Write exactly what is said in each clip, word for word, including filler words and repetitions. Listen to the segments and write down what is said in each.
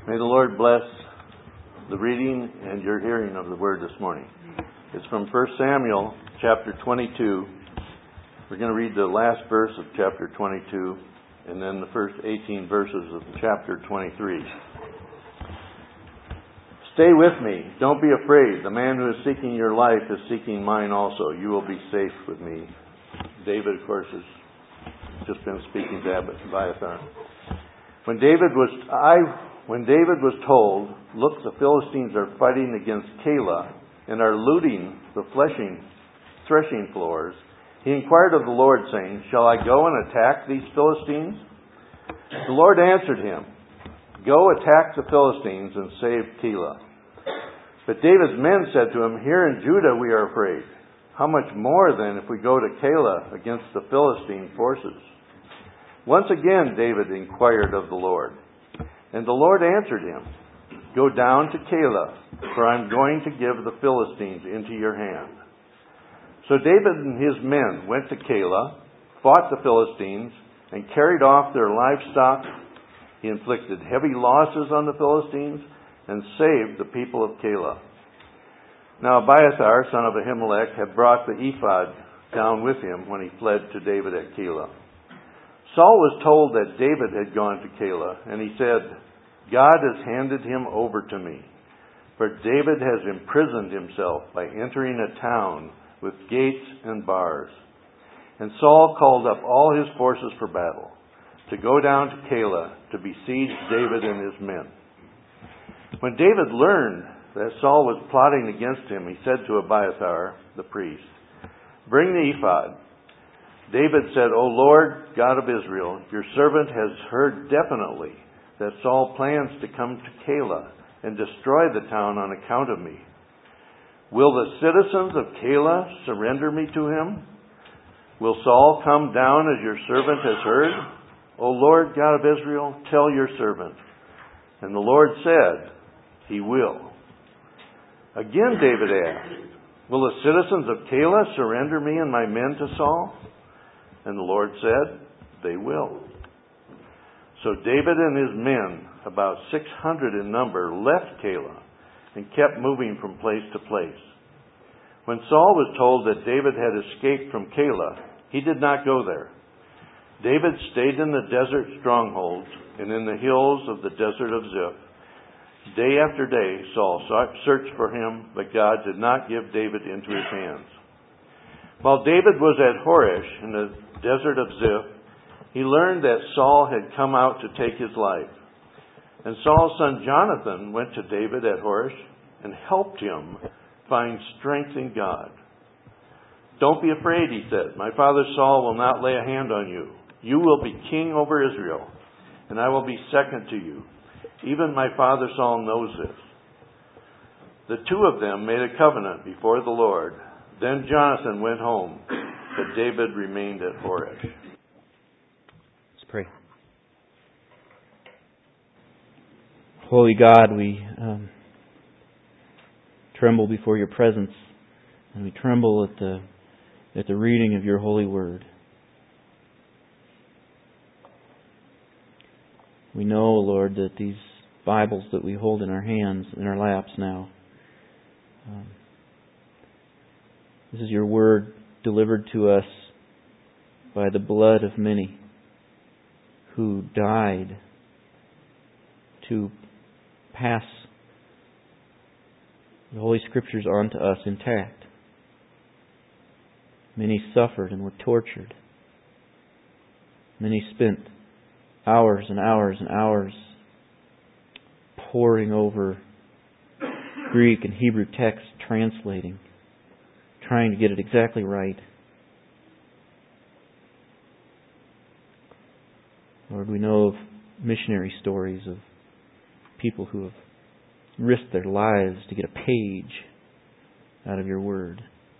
May the Lord bless the reading and your hearing of the Word this morning. It's from First Samuel chapter twenty-two. We're going to read the last verse of chapter twenty-two and then the first eighteen verses of chapter twenty-three. Stay with me. Don't be afraid. The man who is seeking your life is seeking mine also. You will be safe with me. David, of course, has just been speaking to Abiathar. When David was I when David was told, "Look, the Philistines are fighting against Keilah and are looting the fleshing, threshing floors," he inquired of the Lord, saying, "Shall I go and attack these Philistines?" The Lord answered him, "Go attack the Philistines and save Keilah." But David's men said to him, "Here in Judah we are afraid. How much more then if we go to Keilah against the Philistine forces?" Once again David inquired of the Lord, and the Lord answered him, "Go down to Keilah, for I am going to give the Philistines into your hand." So David and his men went to Keilah, fought the Philistines, and carried off their livestock. He inflicted heavy losses on the Philistines and saved the people of Keilah. Now Abiathar, son of Ahimelech, had brought the ephod down with him when he fled to David at Keilah. Saul was told that David had gone to Keilah, and he said, "God has handed him over to me, for David has imprisoned himself by entering a town with gates and bars." And Saul called up all his forces for battle, to go down to Keilah to besiege David and his men. When David learned that Saul was plotting against him, he said to Abiathar, the priest, "Bring the ephod." David said, "O Lord, God of Israel, your servant has heard definitely that Saul plans to come to Keilah and destroy the town on account of me. Will the citizens of Keilah surrender me to him? Will Saul come down as your servant has heard? O Lord, God of Israel, tell your servant." And the Lord said, "He will." Again David asked, "Will the citizens of Keilah surrender me and my men to Saul?" And the Lord said, "They will." So David and his men, about six hundred in number, left Keilah and kept moving from place to place. When Saul was told that David had escaped from Keilah, he did not go there. David stayed in the desert strongholds and in the hills of the desert of Ziph. Day after day Saul searched for him, but God did not give David into his hands. While David was at Horesh in the desert of Ziph, he learned that Saul had come out to take his life. And Saul's son Jonathan went to David at Horesh and helped him find strength in God. "Don't be afraid," he said. "My father Saul will not lay a hand on you. You will be king over Israel, and I will be second to you. Even my father Saul knows this." The two of them made a covenant before the Lord. Then Jonathan went home, but David remained at Horesh. Let's pray. Holy God, we um, tremble before your presence, and we tremble at the at the reading of your holy word. We know, Lord, that these Bibles that we hold in our hands, in our laps now, um, this is your word delivered to us by the blood of many who died to pass the Holy Scriptures on to us intact. Many suffered and were tortured. Many spent hours and hours and hours poring over Greek and Hebrew texts, translating, trying to get it exactly right. Lord, we know of missionary stories of people who have risked their lives to get a page out of your word.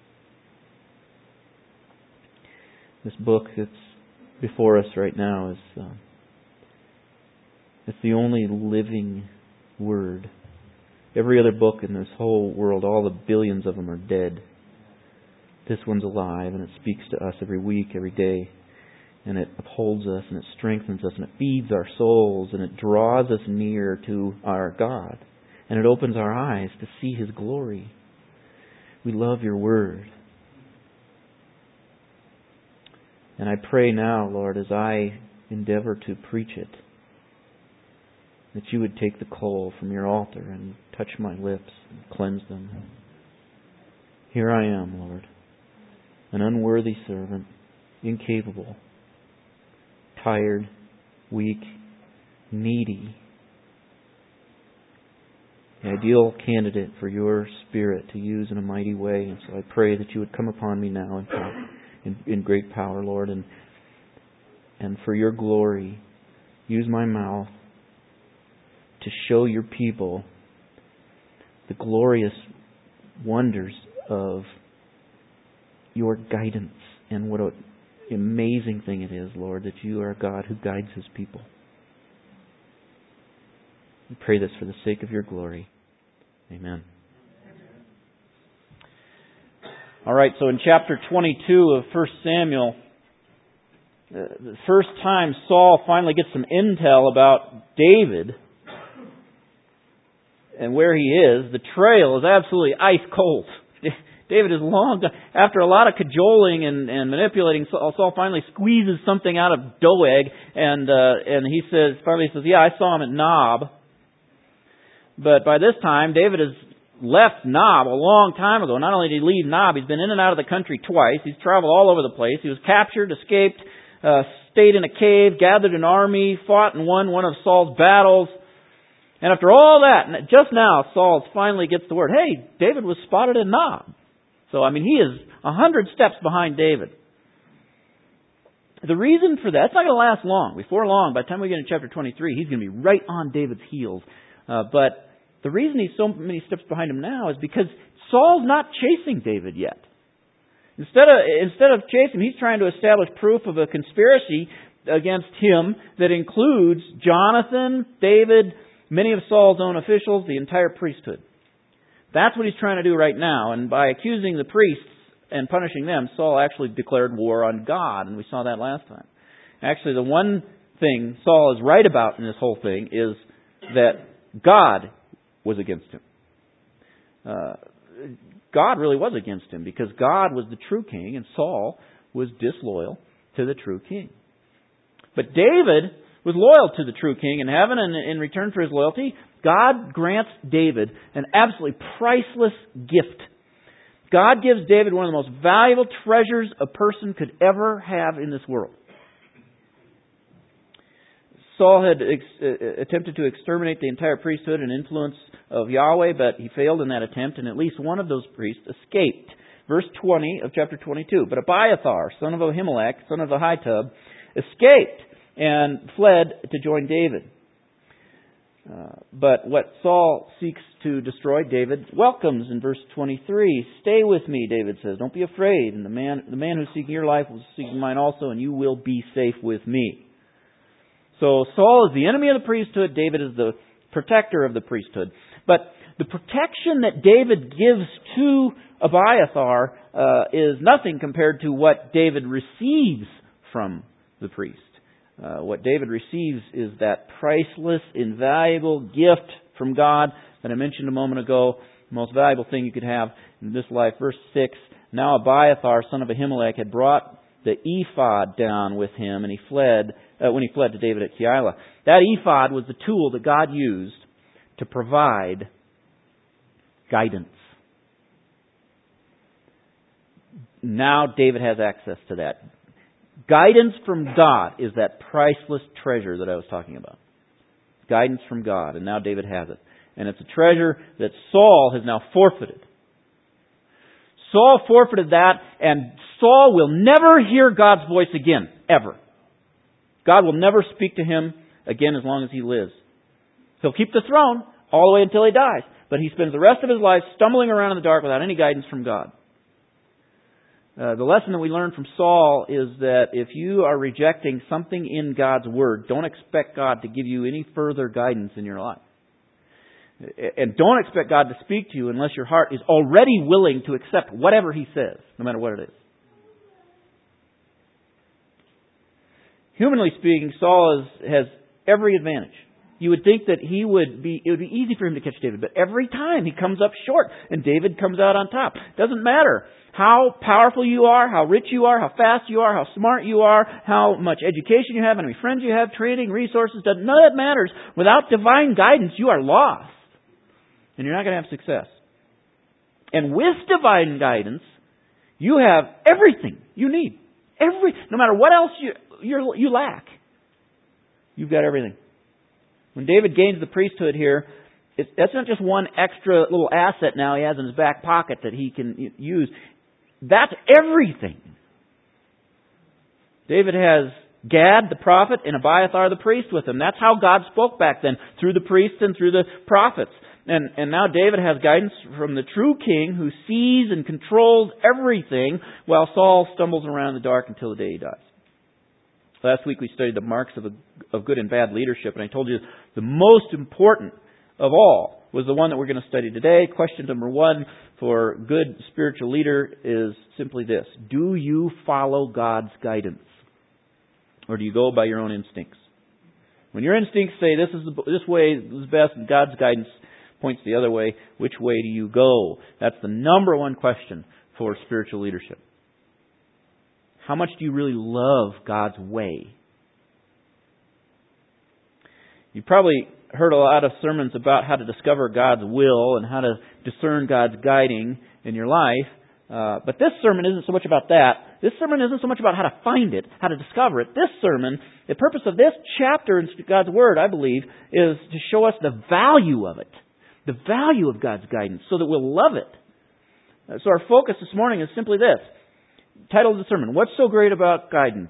This book that's before us right now is uh, it's the only living word. Every other book in this whole world, all the billions of them, are dead. This one's alive, and it speaks to us every week, every day. and it upholds us, and it strengthens us, and it feeds our souls, and it draws us near to our God, and it opens our eyes to see His glory. We love Your Word. And I pray now, Lord, as I endeavor to preach it, that You would take the coal from Your altar and touch my lips and cleanse them. Here I am, Lord, an unworthy servant, incapable, tired, weak, needy, the ideal candidate for Your Spirit to use in a mighty way. And so I pray that You would come upon me now in, in, in great power, Lord, and and for Your glory, use my mouth to show Your people the glorious wonders of Your guidance, and what an amazing thing it is, Lord, that You are a God who guides His people. We pray this for the sake of Your glory. Amen. All right, so in chapter twenty-two of First Samuel, the first time Saul finally gets some intel about David and where he is, the trail is absolutely ice cold. David is long gone. After a lot of cajoling and, and manipulating, Saul, Saul finally squeezes something out of Doeg, and uh, and he says, finally says, "Yeah, I saw him at Nob." But by this time, David has left Nob a long time ago. Not only did he leave Nob, he's been in and out of the country twice. He's traveled all over the place. He was captured, escaped, uh, stayed in a cave, gathered an army, fought and won one of Saul's battles. And after all that, just now, Saul finally gets the word, hey, David was spotted at Nob. So, I mean, he is a hundred steps behind David. The reason for that, it's not going to last long. Before long, by the time we get into chapter twenty-three, he's going to be right on David's heels. Uh, but the reason he's so many steps behind him now is because Saul's not chasing David yet. Instead of, instead of chasing him, he's trying to establish proof of a conspiracy against him that includes Jonathan, David, many of Saul's own officials, the entire priesthood. That's what he's trying to do right now. And by accusing the priests and punishing them, Saul actually declared war on God. And we saw that last time. Actually, the one thing Saul is right about in this whole thing is that God was against him. Uh, God really was against him because God was the true king and Saul was disloyal to the true king. But David was loyal to the true king in heaven, and in return for his loyalty, God grants David an absolutely priceless gift. God gives David one of the most valuable treasures a person could ever have in this world. Saul had ex- attempted to exterminate the entire priesthood and influence of Yahweh, but he failed in that attempt, and at least one of those priests escaped. Verse twenty of chapter twenty-two. But Abiathar, son of Ahimelech, son of Ahitub, escaped and fled to join David. Uh, but what Saul seeks to destroy, David welcomes in verse twenty-three. Stay with me, David says. Don't be afraid. And the man, the man who's seeking your life will seek mine also, and you will be safe with me. So Saul is the enemy of the priesthood. David is the protector of the priesthood. But the protection that David gives to Abiathar uh, is nothing compared to what David receives from the priest. Uh, what David receives is that priceless, invaluable gift from God that I mentioned a moment ago, the most valuable thing you could have in this life. Verse six, now Abiathar, son of Ahimelech, had brought the ephod down with him, and he fled uh, when he fled to David at Keilah. That ephod was the tool that God used to provide guidance. Now David has access to that. Guidance from God is that priceless treasure that I was talking about. Guidance from God, and now David has it. And it's a treasure that Saul has now forfeited. Saul forfeited that, and Saul will never hear God's voice again, ever. God will never speak to him again as long as he lives. He'll keep the throne all the way until he dies, but he spends the rest of his life stumbling around in the dark without any guidance from God. Uh, the lesson that we learn from Saul is that if you are rejecting something in God's Word, don't expect God to give you any further guidance in your life. And don't expect God to speak to you unless your heart is already willing to accept whatever He says, no matter what it is. Humanly speaking, Saul is, has every advantage. You would think that he would be, it would be easy for him to catch David, but every time he comes up short and David comes out on top. Doesn't matter how powerful you are, how rich you are, how fast you are, how smart you are, how much education you have, how many friends you have, training, resources, none of that matters. Without divine guidance, you are lost. And you're not going to have success. And with divine guidance, you have everything you need. Every, no matter what else you, you're, you lack, you've got everything. When David gains the priesthood here, it, that's not just one extra little asset now he has in his back pocket that he can use. That's everything. David has Gad the prophet and Abiathar the priest with him. That's how God spoke back then, through the priests and through the prophets. And, and now David has guidance from the true king who sees and controls everything while Saul stumbles around in the dark until the day he dies. Last week we studied the marks of, a, of good and bad leadership, and I told you the most important of all was the one that we're going to study today. Question number one for good spiritual leader is simply this: do you follow God's guidance, or do you go by your own instincts? When your instincts say this is the, this way is best, and God's guidance points the other way, which way do you go? That's the number one question for spiritual leadership. How much do you really love God's way? You've probably heard a lot of sermons about how to discover God's will and how to discern God's guiding in your life. Uh, but this sermon isn't so much about that. This sermon isn't so much about how to find it, how to discover it. This sermon, the purpose of this chapter in God's Word, I believe, is to show us the value of it. The value of God's guidance so that we'll love it. Uh, so our focus this morning is simply this. Title of the sermon: what's so great about guidance?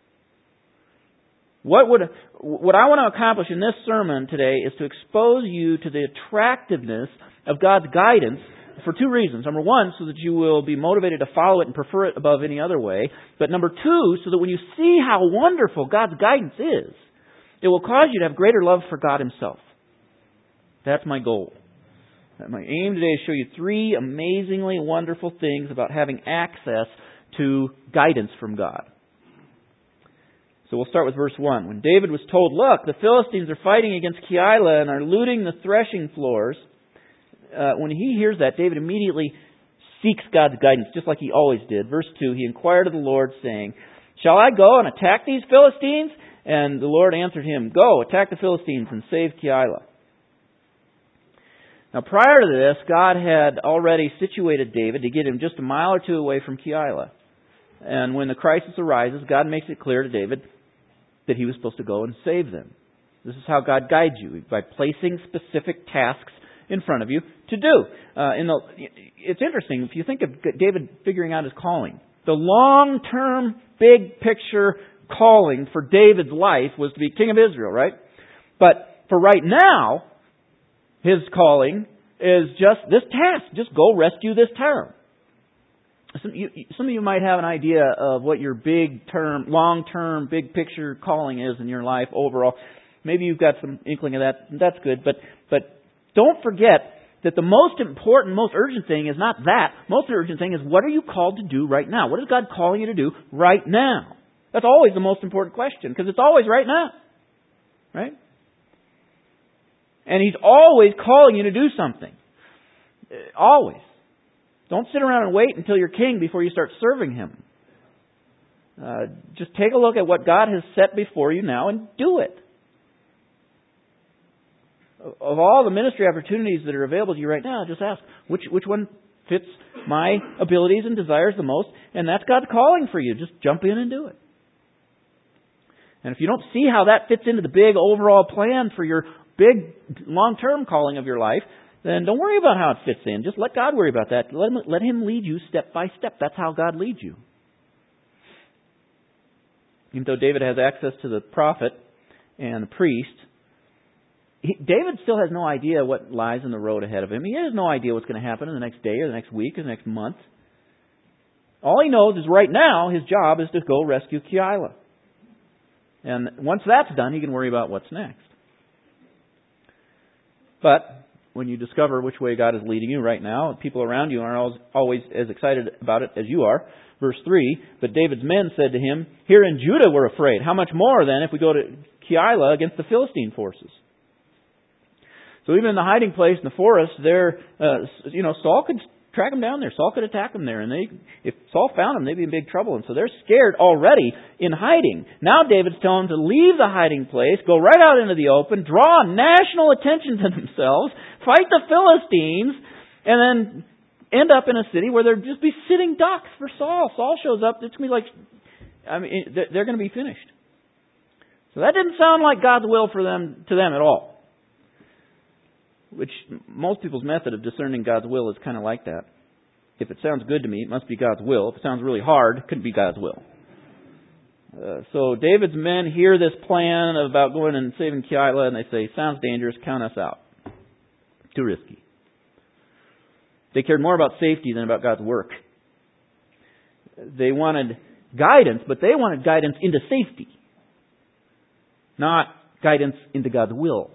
What would what I want to accomplish in this sermon today is to expose you to the attractiveness of God's guidance for two reasons. Number one, so that you will be motivated to follow it and prefer it above any other way. But number two, so that when you see how wonderful God's guidance is, it will cause you to have greater love for God Himself. That's my goal. My aim today is to show you three amazingly wonderful things about having access to guidance from God. So we'll start with verse one. When David was told, look, the Philistines are fighting against Keilah and are looting the threshing floors, uh, when he hears that, David immediately seeks God's guidance, just like he always did. Verse two, he inquired of the Lord, saying, shall I go and attack these Philistines? And the Lord answered him, go, attack the Philistines and save Keilah. Now prior to this, God had already situated David to get him just a mile or two away from Keilah. And when the crisis arises, God makes it clear to David that he was supposed to go and save them. This is how God guides you, by placing specific tasks in front of you to do. Uh, in the, it's interesting, if you think of David figuring out his calling. The long-term, big picture calling for David's life was to be king of Israel, right? But for right now, his calling is just this task. Just go rescue this town. Some, you, some of you might have an idea of what your big term, long-term, big picture calling is in your life overall. Maybe you've got some inkling of that. That's good. But but don't forget that the most important, most urgent thing is not that. Most urgent thing is, what are you called to do right now? What is God calling you to do right now? That's always the most important question, because it's always right now. Right? And He's always calling you to do something. Always. Don't sit around and wait until you're king before you start serving Him. Uh, just take a look at what God has set before you now and do it. Of all the ministry opportunities that are available to you right now, just ask, which which one fits my abilities and desires the most? And that's God's calling for you. Just jump in and do it. And if you don't see how that fits into the big overall plan for your big long-term calling of your life, then don't worry about how it fits in. Just let God worry about that. Let him, let him lead you step by step. That's how God leads you. Even though David has access to the prophet and the priest, he, David still has no idea what lies in the road ahead of him. He has no idea what's going to happen in the next day or the next week or the next month. All he knows is right now his job is to go rescue Keilah. And once that's done, he can worry about what's next. But when you discover which way God is leading you right now. People around you aren't always as excited about it as you are. Verse three, but David's men said to him, here in Judah we're afraid. How much more then if we go to Keilah against the Philistine forces? So even in the hiding place in the forest, there, uh, you know, Saul could track them down there. Saul could attack them there. And they, if Saul found them, they'd be in big trouble. And so they're scared already in hiding. Now David's telling them to leave the hiding place, go right out into the open, draw national attention to themselves, fight the Philistines, and then end up in a city where there'd just be sitting ducks for Saul. Saul shows up, it's going to be like, I mean, they're going to be finished. So that didn't sound like God's will for them, to them at all. Which most people's method of discerning God's will is kind of like that. If it sounds good to me, it must be God's will. If it sounds really hard, it couldn't be God's will. Uh, so David's men hear this plan about going and saving Keilah, and they say, sounds dangerous, count us out. Too risky. They cared more about safety than about God's work. They wanted guidance, but they wanted guidance into safety, not guidance into God's will.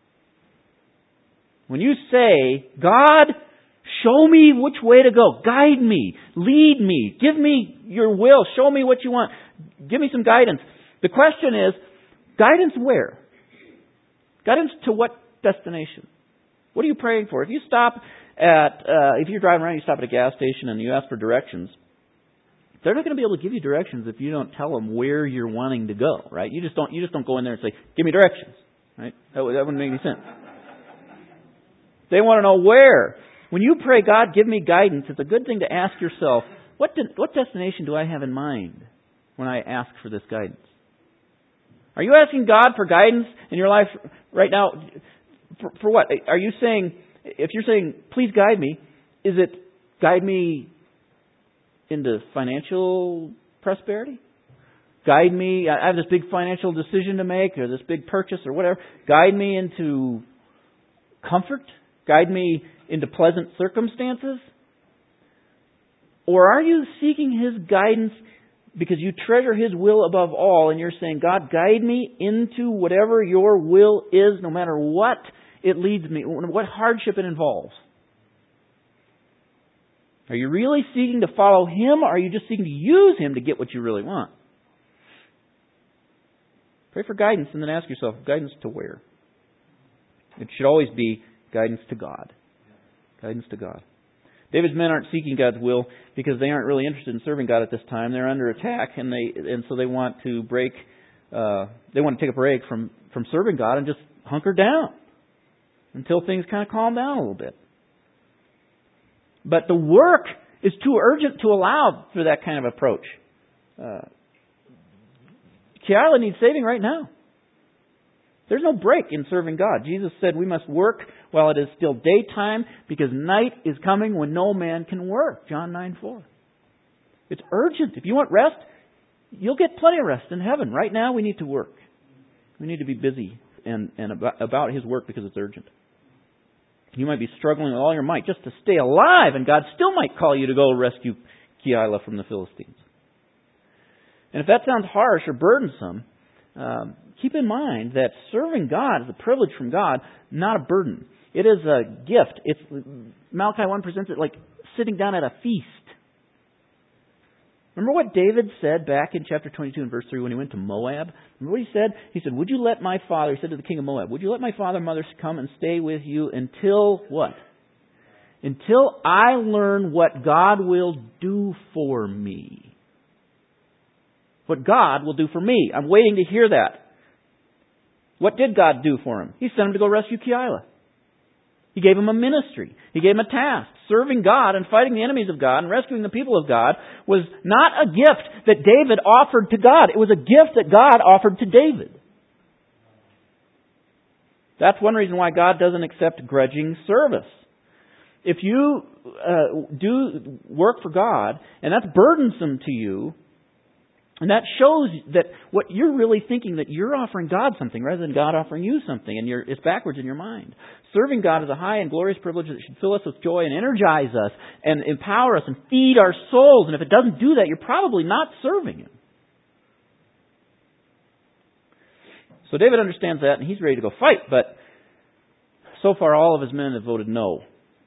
When you say, God, show me which way to go, guide me, lead me, give me your will, show me what you want, give me some guidance. The question is, guidance where? Guidance to what destination? What are you praying for? If you stop at, uh, if you're driving around, you stop at a gas station and you ask for directions, they're not going to be able to give you directions if you don't tell them where you're wanting to go, right? You just don't, you just don't go in there and say, give me directions, right? That, that wouldn't make any sense. They want to know where. When you pray, God, give me guidance, it's a good thing to ask yourself, what de- what destination do I have in mind when I ask for this guidance? Are you asking God for guidance in your life right now? For, for what? Are you saying, if you're saying, please guide me, is it guide me into financial prosperity? Guide me, I have this big financial decision to make, or this big purchase, or whatever. Guide me into comfort? Guide me into pleasant circumstances? Or are you seeking His guidance because you treasure His will above all and you're saying, God, guide me into whatever your will is, no matter what it leads me, what hardship it involves? Are you really seeking to follow Him, or are you just seeking to use Him to get what you really want? Pray for guidance and then ask yourself, guidance to where? It should always be guidance to God. Guidance to God. David's men aren't seeking God's will because they aren't really interested in serving God at this time. They're under attack, and they and so they want to break. Uh, they want to take a break from from serving God and just hunker down until things kind of calm down a little bit. But the work is too urgent to allow for that kind of approach. Uh, Keilah needs saving right now. There's no break in serving God. Jesus said we must work while it is still daytime because night is coming when no man can work. John nine four. It's urgent. If you want rest, you'll get plenty of rest in heaven. Right now we need to work. We need to be busy and, and about, about His work because it's urgent. You might be struggling with all your might just to stay alive, and God still might call you to go rescue Keilah from the Philistines. And if that sounds harsh or burdensome, um, keep in mind that serving God is a privilege from God, not a burden. It is a gift. It's Malachi one presents it like sitting down at a feast. Remember what David said back in chapter twenty-two and verse three when he went to Moab? Remember what he said? He said, would you let my father, he said to the king of Moab, would you let my father and mother come and stay with you until what? Until I learn what God will do for me. What God will do for me. I'm waiting to hear that. What did God do for him? He sent him to go rescue Keilah. He gave him a ministry. He gave him a task. Serving God and fighting the enemies of God and rescuing the people of God was not a gift that David offered to God. It was a gift that God offered to David. That's one reason why God doesn't accept grudging service. If you uh, do work for God and that's burdensome to you, and that shows that what you're really thinking, that you're offering God something rather than God offering you something, and you're, it's backwards in your mind. Serving God is a high and glorious privilege that should fill us with joy and energize us and empower us and feed our souls. And if it doesn't do that, you're probably not serving Him. So David understands that, and he's ready to go fight. But so far all of his men have voted no.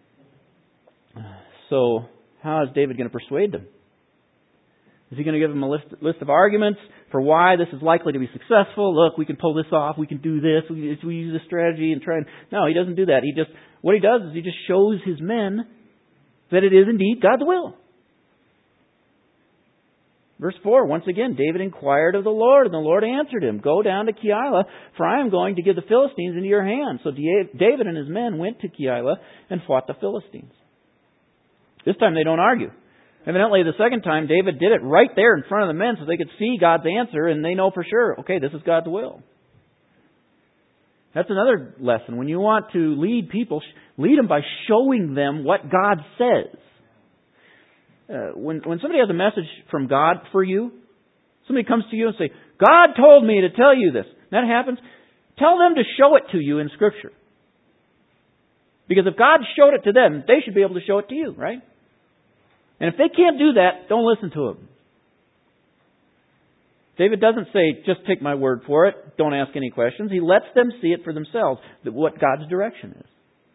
So how is David going to persuade them? Is he going to give them a list, list of arguments for why this is likely to be successful? Look, we can pull this off. We can do this. We, we use this strategy and try and... No, he doesn't do that. He just, what he does is he just shows his men that it is indeed God's will. Verse four, once again, David inquired of the Lord, and the Lord answered him, Go down to Keilah, for I am going to give the Philistines into your hand. So David and his men went to Keilah and fought the Philistines. This time they don't argue. Evidently, the second time, David did it right there in front of the men so they could see God's answer and they know for sure, okay, this is God's will. That's another lesson. When you want to lead people, lead them by showing them what God says. Uh, when, when somebody has a message from God for you, somebody comes to you and say, God told me to tell you this. That happens. Tell them to show it to you in Scripture. Because if God showed it to them, they should be able to show it to you, right? And if they can't do that, don't listen to them. David doesn't say, just take my word for it, don't ask any questions. He lets them see it for themselves, what God's direction is.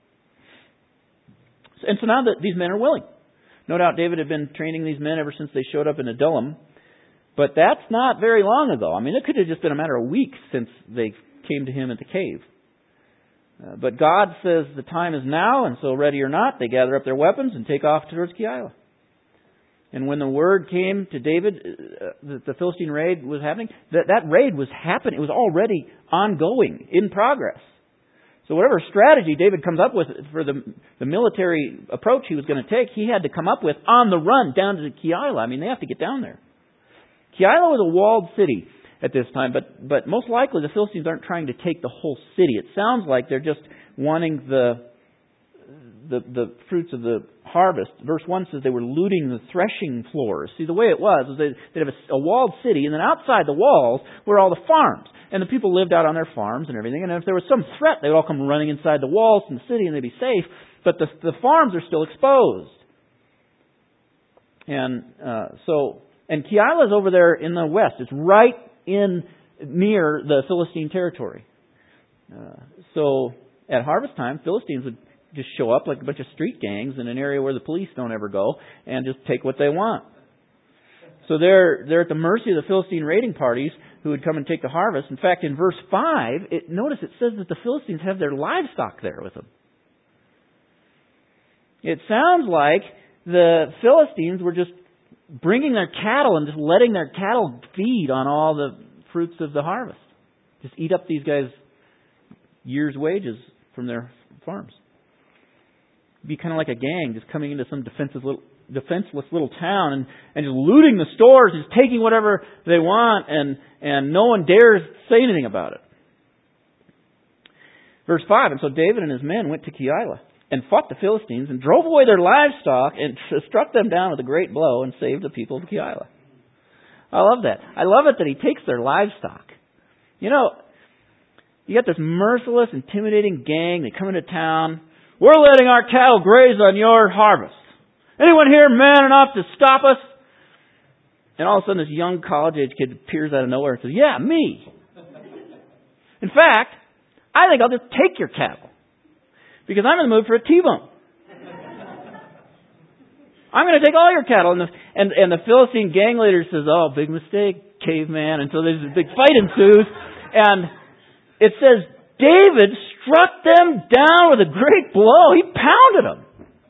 And so now that these men are willing. No doubt David had been training these men ever since they showed up in Adullam. But that's not very long ago. I mean, it could have just been a matter of weeks since they came to him at the cave. Uh, but God says the time is now, and so ready or not, they gather up their weapons and take off towards Keilah. And when the word came to David uh, that the Philistine raid was happening, that, that raid was happening. It was already ongoing, in progress. So whatever strategy David comes up with for the, the military approach he was going to take, he had to come up with on the run down to Keilah. I mean, they have to get down there. Keilah was a walled city at this time, but, but most likely the Philistines aren't trying to take the whole city. It sounds like they're just wanting the, the, the fruits of the harvest. Verse one says they were looting the threshing floors. See, the way it was, was they, they'd have a, a walled city, and then outside the walls were all the farms. And the people lived out on their farms and everything. And if there was some threat, they would all come running inside the walls in the city and they'd be safe. But the, the farms are still exposed. And uh, so, and Keilah is over there in the west. It's right in near the Philistine territory. Uh, so at harvest time, Philistines would just show up like a bunch of street gangs in an area where the police don't ever go and just take what they want. So they're they're at the mercy of the Philistine raiding parties who would come and take the harvest. In fact, in verse five, it, notice it says that the Philistines have their livestock there with them. It sounds like the Philistines were just bringing their cattle and just letting their cattle feed on all the fruits of the harvest. Just eat up these guys' year's wages from their farms. It'd be kind of like a gang just coming into some defensive little... defenseless little town and, and just looting the stores, just taking whatever they want, and, and no one dares say anything about it. Verse five, and so David and his men went to Keilah and fought the Philistines and drove away their livestock and struck them down with a great blow and saved the people of Keilah. I love that. I love it that he takes their livestock. You know, you got this merciless, intimidating gang. They come into town. We're letting our cattle graze on your harvest. Anyone here man enough to stop us? And all of a sudden this young college-age kid appears out of nowhere and says, yeah, me. In fact, I think I'll just take your cattle. Because I'm in the mood for a T-bone. I'm going to take all your cattle. And the, and, and the Philistine gang leader says, oh, big mistake, caveman. And so there's a big fight ensues. And it says, David struck them down with a great blow. He pounded them.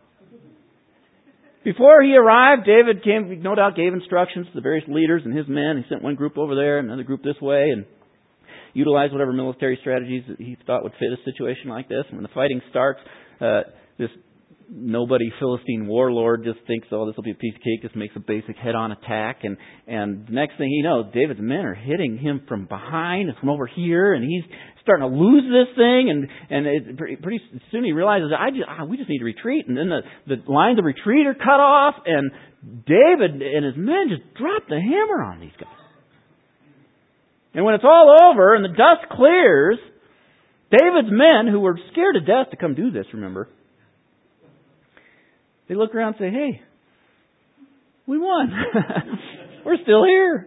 Before he arrived, David came, no doubt gave instructions to the various leaders and his men. He sent one group over there, another group this way, and utilized whatever military strategies that he thought would fit a situation like this. And when the fighting starts, uh, this nobody Philistine warlord just thinks, oh, this will be a piece of cake, just makes a basic head-on attack. And, and the next thing he knows, David's men are hitting him from behind and from over here, and he's starting to lose this thing, and and it, pretty, pretty soon he realizes, I just, ah, we just need to retreat. And then the, the lines of retreat are cut off, and David and his men just drop the hammer on these guys. And when it's all over and the dust clears, David's men, who were scared to death to come do this, remember, they look around and say, hey, we won. We're still here.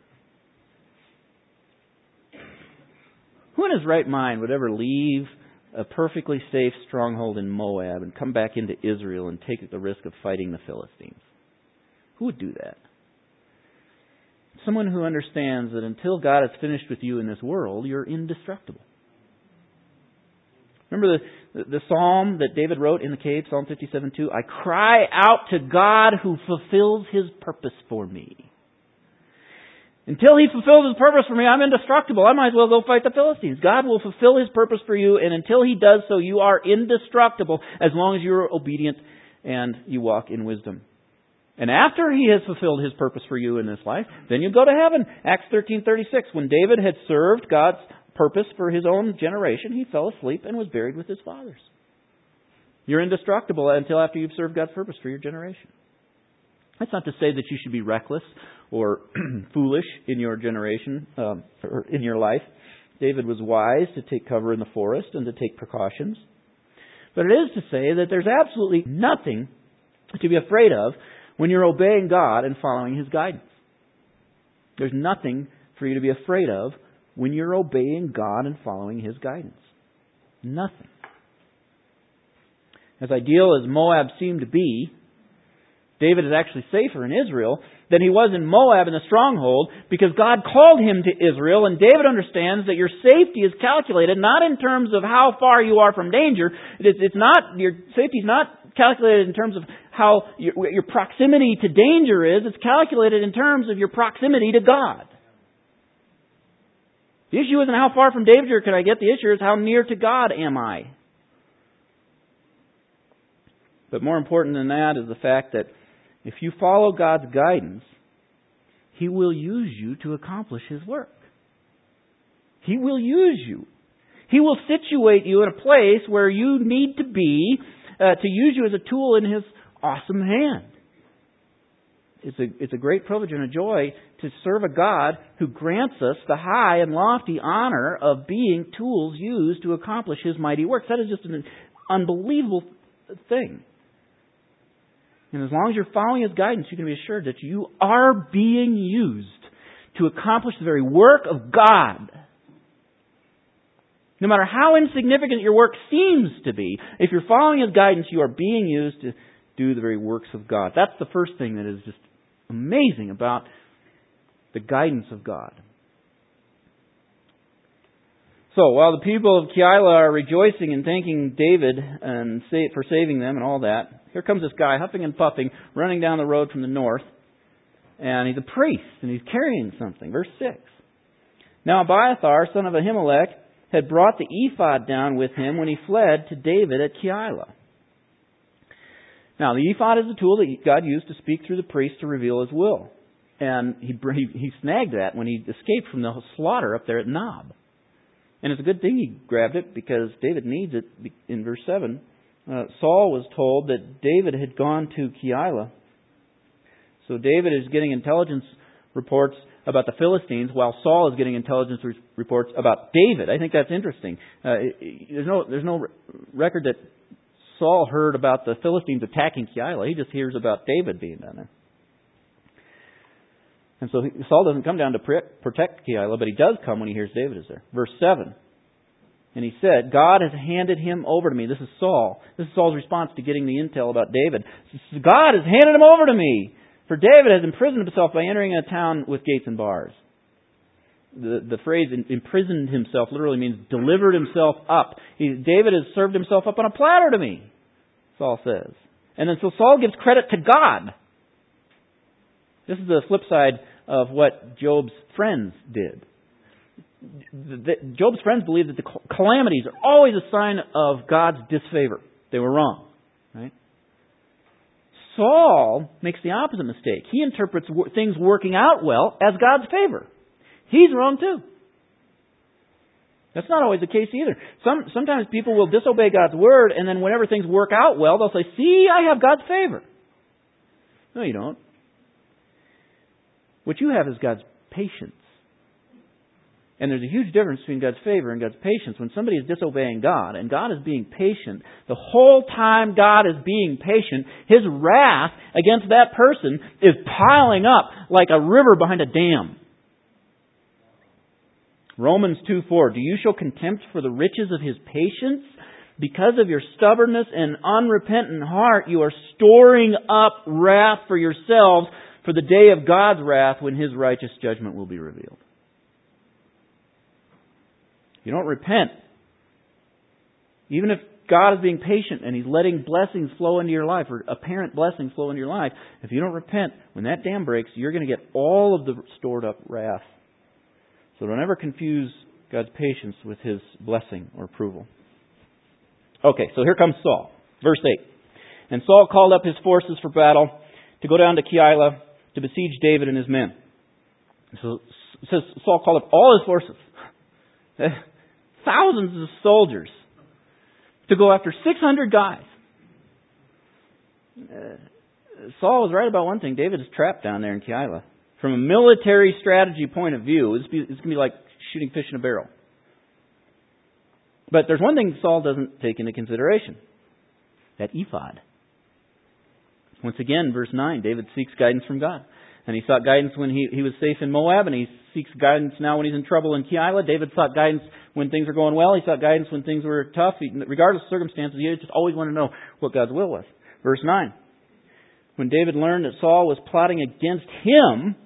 Who in his right mind would ever leave a perfectly safe stronghold in Moab and come back into Israel and take the risk of fighting the Philistines? Who would do that? Someone who understands that until God is finished with you in this world, you're indestructible. Remember the, the, the psalm that David wrote in the cave, Psalm fifty-seven two? I cry out to God who fulfills His purpose for me. Until He fulfills His purpose for me, I'm indestructible. I might as well go fight the Philistines. God will fulfill His purpose for you, and until He does so, you are indestructible as long as you are obedient and you walk in wisdom. And after He has fulfilled His purpose for you in this life, then you go to heaven. Acts thirteen thirty-six. When David had served God's purpose for his own generation, he fell asleep and was buried with his fathers. You're indestructible until after you've served God's purpose for your generation. That's not to say that you should be reckless or foolish in your generation, um, or in your life. David was wise to take cover in the forest and to take precautions. But it is to say that there's absolutely nothing to be afraid of when you're obeying God and following His guidance. There's nothing for you to be afraid of when you're obeying God and following His guidance. Nothing. As ideal as Moab seemed to be, David is actually safer in Israel than he was in Moab in the stronghold because God called him to Israel, and David understands that your safety is calculated not in terms of how far you are from danger. It's, it's not, your safety is not calculated in terms of how your, your proximity to danger is. It's calculated in terms of your proximity to God. The issue isn't how far from danger can I get. The issue is how near to God am I. But more important than that is the fact that if you follow God's guidance, He will use you to accomplish His work. He will use you. He will situate you in a place where you need to be uh, to use you as a tool in His awesome hand. It's a, it's a great privilege and a joy to serve a God who grants us the high and lofty honor of being tools used to accomplish His mighty works. That is just an unbelievable thing. And as long as you're following His guidance, you can be assured that you are being used to accomplish the very work of God. No matter how insignificant your work seems to be, if you're following His guidance, you are being used to do the very works of God. That's the first thing that is just amazing about the guidance of God. So, while the people of Keilah are rejoicing and thanking David and for saving them and all that, here comes this guy huffing and puffing, running down the road from the north. And he's a priest, and he's carrying something. Verse six. Now Abiathar, son of Ahimelech, had brought the ephod down with him when he fled to David at Keilah. Now, the ephod is a tool that God used to speak through the priest to reveal His will. And he, he, he snagged that when he escaped from the slaughter up there at Nob. And it's a good thing he grabbed it because David needs it. In verse seven, uh, Saul was told that David had gone to Keilah. So David is getting intelligence reports about the Philistines while Saul is getting intelligence re- reports about David. I think that's interesting. Uh, it, it, there's no there's no record that Saul heard about the Philistines attacking Keilah. He just hears about David being down there. And so Saul doesn't come down to protect Keilah, but he does come when he hears David is there. Verse seven. And he said, God has handed him over to me. This is Saul. This is Saul's response to getting the intel about David. God has handed him over to me. For David has imprisoned himself by entering a town with gates and bars. The, the phrase imprisoned himself literally means delivered himself up. He, David has served himself up on a platter to me, Saul says. And then so Saul gives credit to God. This is the flip side of what Job's friends did. The, the, Job's friends believed that the calamities are always a sign of God's disfavor. They were wrong. Right? Saul makes the opposite mistake. He interprets things working out well as God's favor. He's wrong too. That's not always the case either. Some, sometimes people will disobey God's word, and then whenever things work out well, they'll say, see, I have God's favor. No, you don't. What you have is God's patience. And there's a huge difference between God's favor and God's patience. When somebody is disobeying God and God is being patient, the whole time God is being patient, His wrath against that person is piling up like a river behind a dam. Romans two four, do you show contempt for the riches of His patience, Because of your stubbornness and unrepentant heart, you are storing up wrath for yourselves for the day of God's wrath when His righteous judgment will be revealed. You don't repent. Even if God is being patient and He's letting blessings flow into your life, or apparent blessings flow into your life, if you don't repent, when that dam breaks, you're going to get all of the stored up wrath. So don't ever confuse God's patience with His blessing or approval. Okay, so here comes Saul. Verse eight. And Saul called up his forces for battle to go down to Keilah to besiege David and his men. So it says Saul called up all his forces. Thousands of soldiers to go after six hundred guys. Uh, Saul was right about one thing. David is trapped down there in Keilah. From a military strategy point of view, it's, it's going to be like shooting fish in a barrel. But there's one thing Saul doesn't take into consideration. That ephod. Once again, verse nine, David seeks guidance from God. And he sought guidance when he, he was safe in Moab, and he seeks guidance now when he's in trouble in Keilah. David sought guidance when things are going well. He sought guidance when things were tough. He, regardless of circumstances, he just always wanted to know what God's will was. Verse nine. When David learned that Saul was plotting against him,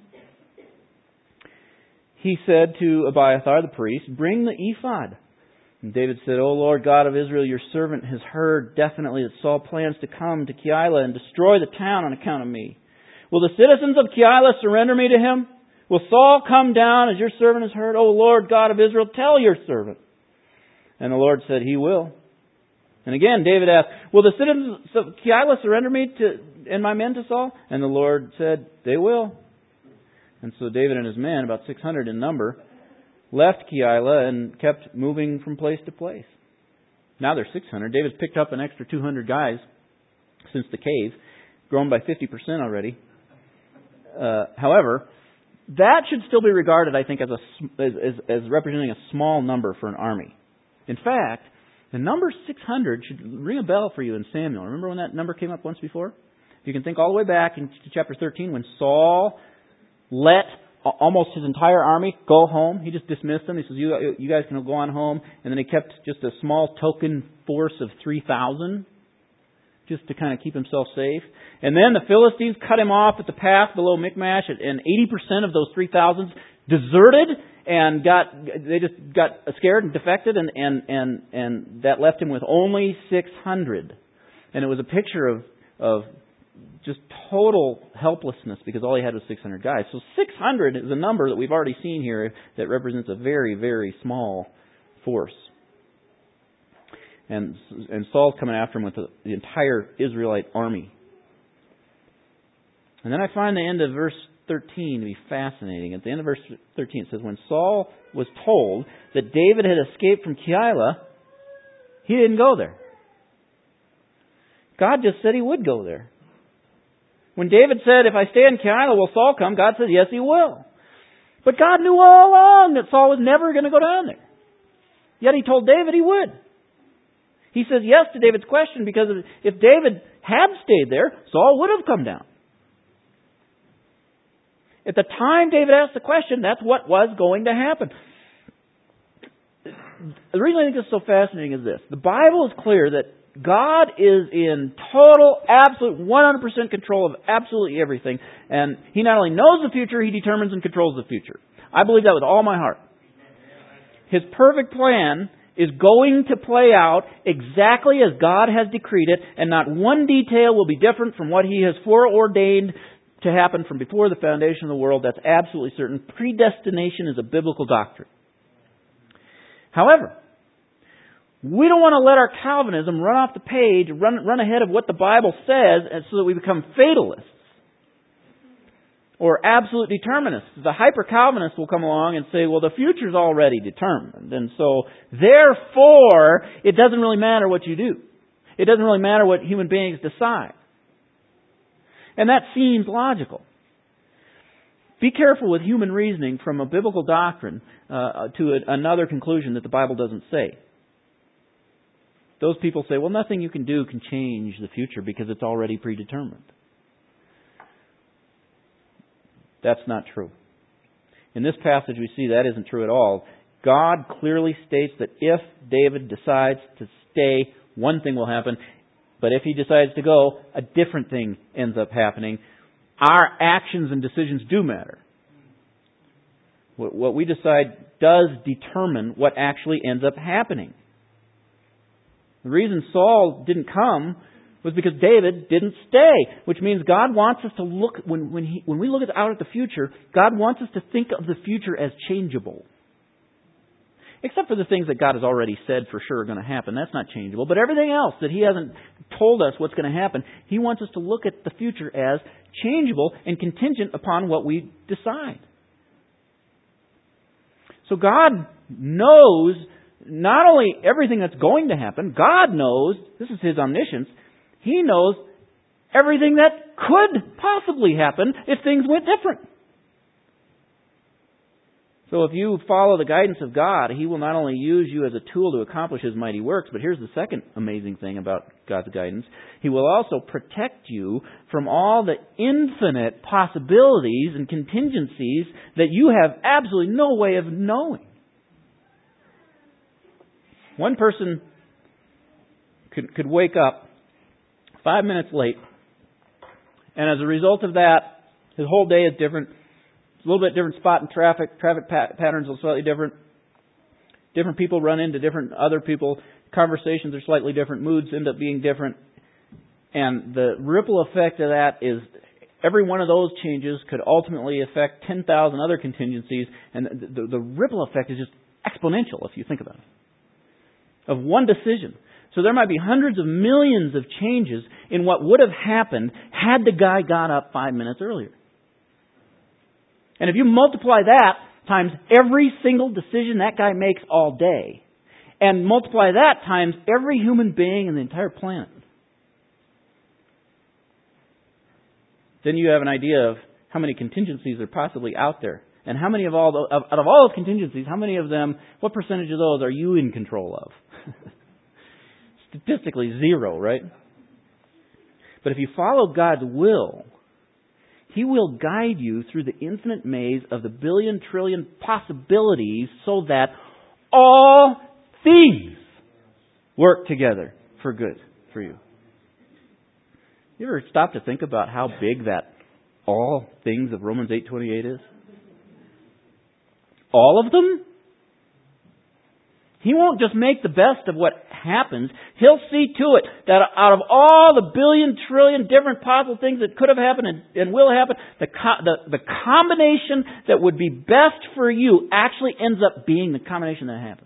he said to Abiathar the priest, "Bring the ephod." And David said, "O Lord God of Israel, your servant has heard definitely that Saul plans to come to Keilah and destroy the town on account of me. Will the citizens of Keilah surrender me to him? Will Saul come down as your servant has heard? O Lord God of Israel, tell your servant." And the Lord said, "He will." And again, David asked, "Will the citizens of Keilah surrender me to and my men to Saul?" And the Lord said, "They will." And so David and his men, about six hundred in number, left Keilah and kept moving from place to place. Now there's six hundred. David's picked up an extra two hundred guys since the cave, grown by fifty percent already. Uh, however, that should still be regarded, I think, as, a, as, as, as representing a small number for an army. In fact, the number six hundred should ring a bell for you in Samuel. Remember when that number came up once before? You can think all the way back into chapter thirteen when Saul let almost his entire army go home. He just dismissed them. He says, you, you guys can go on home. And then he kept just a small token force of three thousand just to kind of keep himself safe. And then the Philistines cut him off at the path below Michmash, and eighty percent of those three thousand deserted and got they just got scared and defected, and, and, and, and that left him with only six hundred. And it was a picture of, of just total helplessness because all he had was six hundred guys. So six hundred is a number that we've already seen here that represents a very, very small force. And, and Saul's coming after him with the, the entire Israelite army. And then I find the end of verse thirteen to be fascinating. At the end of verse thirteen it says, when Saul was told that David had escaped from Keilah, he didn't go there. God just said He would go there. When David said, if I stay in Keilah, will Saul come? God said, yes, He will. But God knew all along that Saul was never going to go down there. Yet He told David He would. He says yes to David's question because if David had stayed there, Saul would have come down. At the time David asked the question, that's what was going to happen. The reason I think this is so fascinating is this. The Bible is clear that God is in total, absolute, one hundred percent control of absolutely everything. And He not only knows the future, He determines and controls the future. I believe that with all my heart. His perfect plan is going to play out exactly as God has decreed it, and not one detail will be different from what He has foreordained to happen from before the foundation of the world. That's absolutely certain. Predestination is a biblical doctrine. However, we don't want to let our Calvinism run off the page, run, run ahead of what the Bible says, and so that we become fatalists or absolute determinists. The hyper-Calvinists will come along and say, well, the future's already determined, and so therefore it doesn't really matter what you do. It doesn't really matter what human beings decide. And that seems logical. Be careful with human reasoning from a biblical doctrine uh, to a, another conclusion that the Bible doesn't say. Those people say, well, nothing you can do can change the future because it's already predetermined. That's not true. In this passage we see that isn't true at all. God clearly states that if David decides to stay one thing will happen. But if he decides to go, a different thing ends up happening. Our actions and decisions do matter. What we decide does determine what actually ends up happening. The reason Saul didn't come was because David didn't stay, which means God wants us to look, when, when, he, when we look at, out at the future, God wants us to think of the future as changeable. Except for the things that God has already said for sure are going to happen. That's not changeable. But everything else that He hasn't told us what's going to happen, He wants us to look at the future as changeable and contingent upon what we decide. So God knows not only everything that's going to happen, God knows, this is His omniscience, He knows everything that could possibly happen if things went different. So if you follow the guidance of God, He will not only use you as a tool to accomplish His mighty works, but here's the second amazing thing about God's guidance. He will also protect you from all the infinite possibilities and contingencies that you have absolutely no way of knowing. One person could, could wake up five minutes late, and as a result of that, his whole day is different. It's a little bit different spot in traffic. Traffic pat- patterns are slightly different. Different people run into different other people. Conversations are slightly different. Moods end up being different. And the ripple effect of that is every one of those changes could ultimately affect ten thousand other contingencies. And the, the, the ripple effect is just exponential if you think about it. Of one decision. So there might be hundreds of millions of changes in what would have happened had the guy got up five minutes earlier. And if you multiply that times every single decision that guy makes all day, and multiply that times every human being in the entire planet, then you have an idea of how many contingencies are possibly out there. And how many of all the, of, out of all those contingencies, how many of them, what percentage of those are you in control of? Statistically zero, right? But if you follow God's will, He will guide you through the infinite maze of the billion trillion possibilities so that all things work together for good for you. You ever stop to think about how big that all things of Romans eight twenty-eight is? All of them? He won't just make the best of what happens. He'll see to it that out of all the billion, trillion different possible things that could have happened and, and will happen, the, co- the, the combination that would be best for you actually ends up being the combination that happens.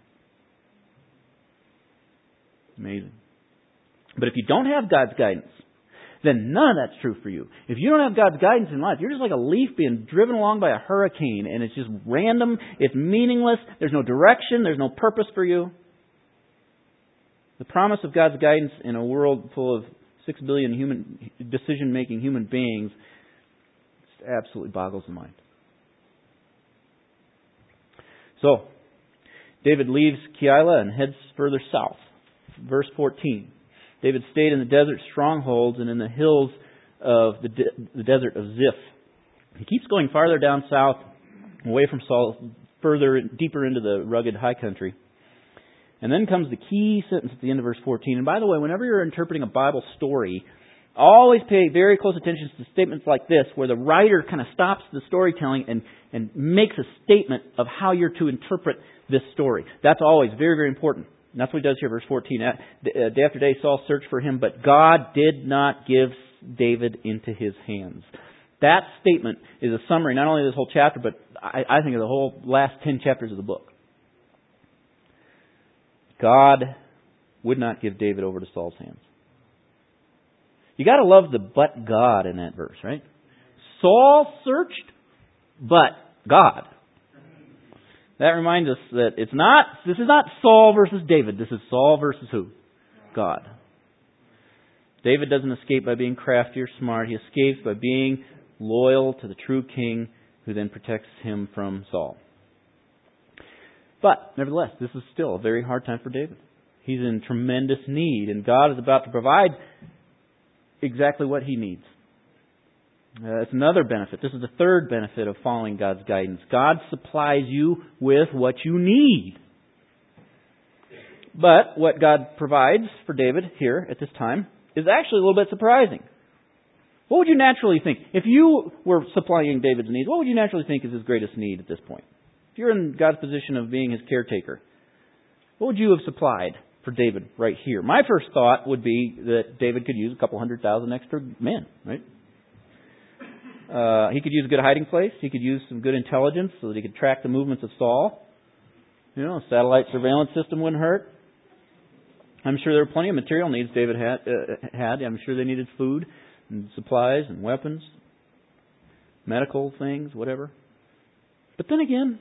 Amazing. But if you don't have God's guidance, then none of that's true for you. If you don't have God's guidance in life, you're just like a leaf being driven along by a hurricane, and it's just random, it's meaningless, there's no direction, there's no purpose for you. The promise of God's guidance in a world full of six billion human decision-making human beings absolutely boggles the mind. So, David leaves Keilah and heads further south. Verse fourteen. David stayed in the desert strongholds and in the hills of the, de- the desert of Ziph. He keeps going farther down south, away from Saul, further, deeper into the rugged high country. And then comes the key sentence at the end of verse fourteen. And by the way, whenever you're interpreting a Bible story, always pay very close attention to statements like this, where the writer kind of stops the storytelling and, and makes a statement of how you're to interpret this story. That's always very, very important. And that's what he does here, verse fourteen. Day after day, Saul searched for him, but God did not give David into his hands. That statement is a summary not only of this whole chapter, but I, I think of the whole last ten chapters of the book. God would not give David over to Saul's hands. You got to love the "but God" in that verse, right? Saul searched, but God. That reminds us that it's not, this is not Saul versus David. This is Saul versus who? God. David doesn't escape by being crafty or smart. He escapes by being loyal to the true king who then protects him from Saul. But, nevertheless, this is still a very hard time for David. He's in tremendous need, and God is about to provide exactly what he needs. Uh, it's another benefit. This is the third benefit of following God's guidance. God supplies you with what you need. But what God provides for David here at this time is actually a little bit surprising. What would you naturally think? If you were supplying David's needs, what would you naturally think is his greatest need at this point? If you're in God's position of being his caretaker, what would you have supplied for David right here? My first thought would be that David could use a couple hundred thousand extra men, right? Uh, he could use a good hiding place. He could use some good intelligence so that he could track the movements of Saul. You know, a satellite surveillance system wouldn't hurt. I'm sure there were plenty of material needs David had. Uh, had. I'm sure they needed food and supplies and weapons, medical things, whatever. But then again,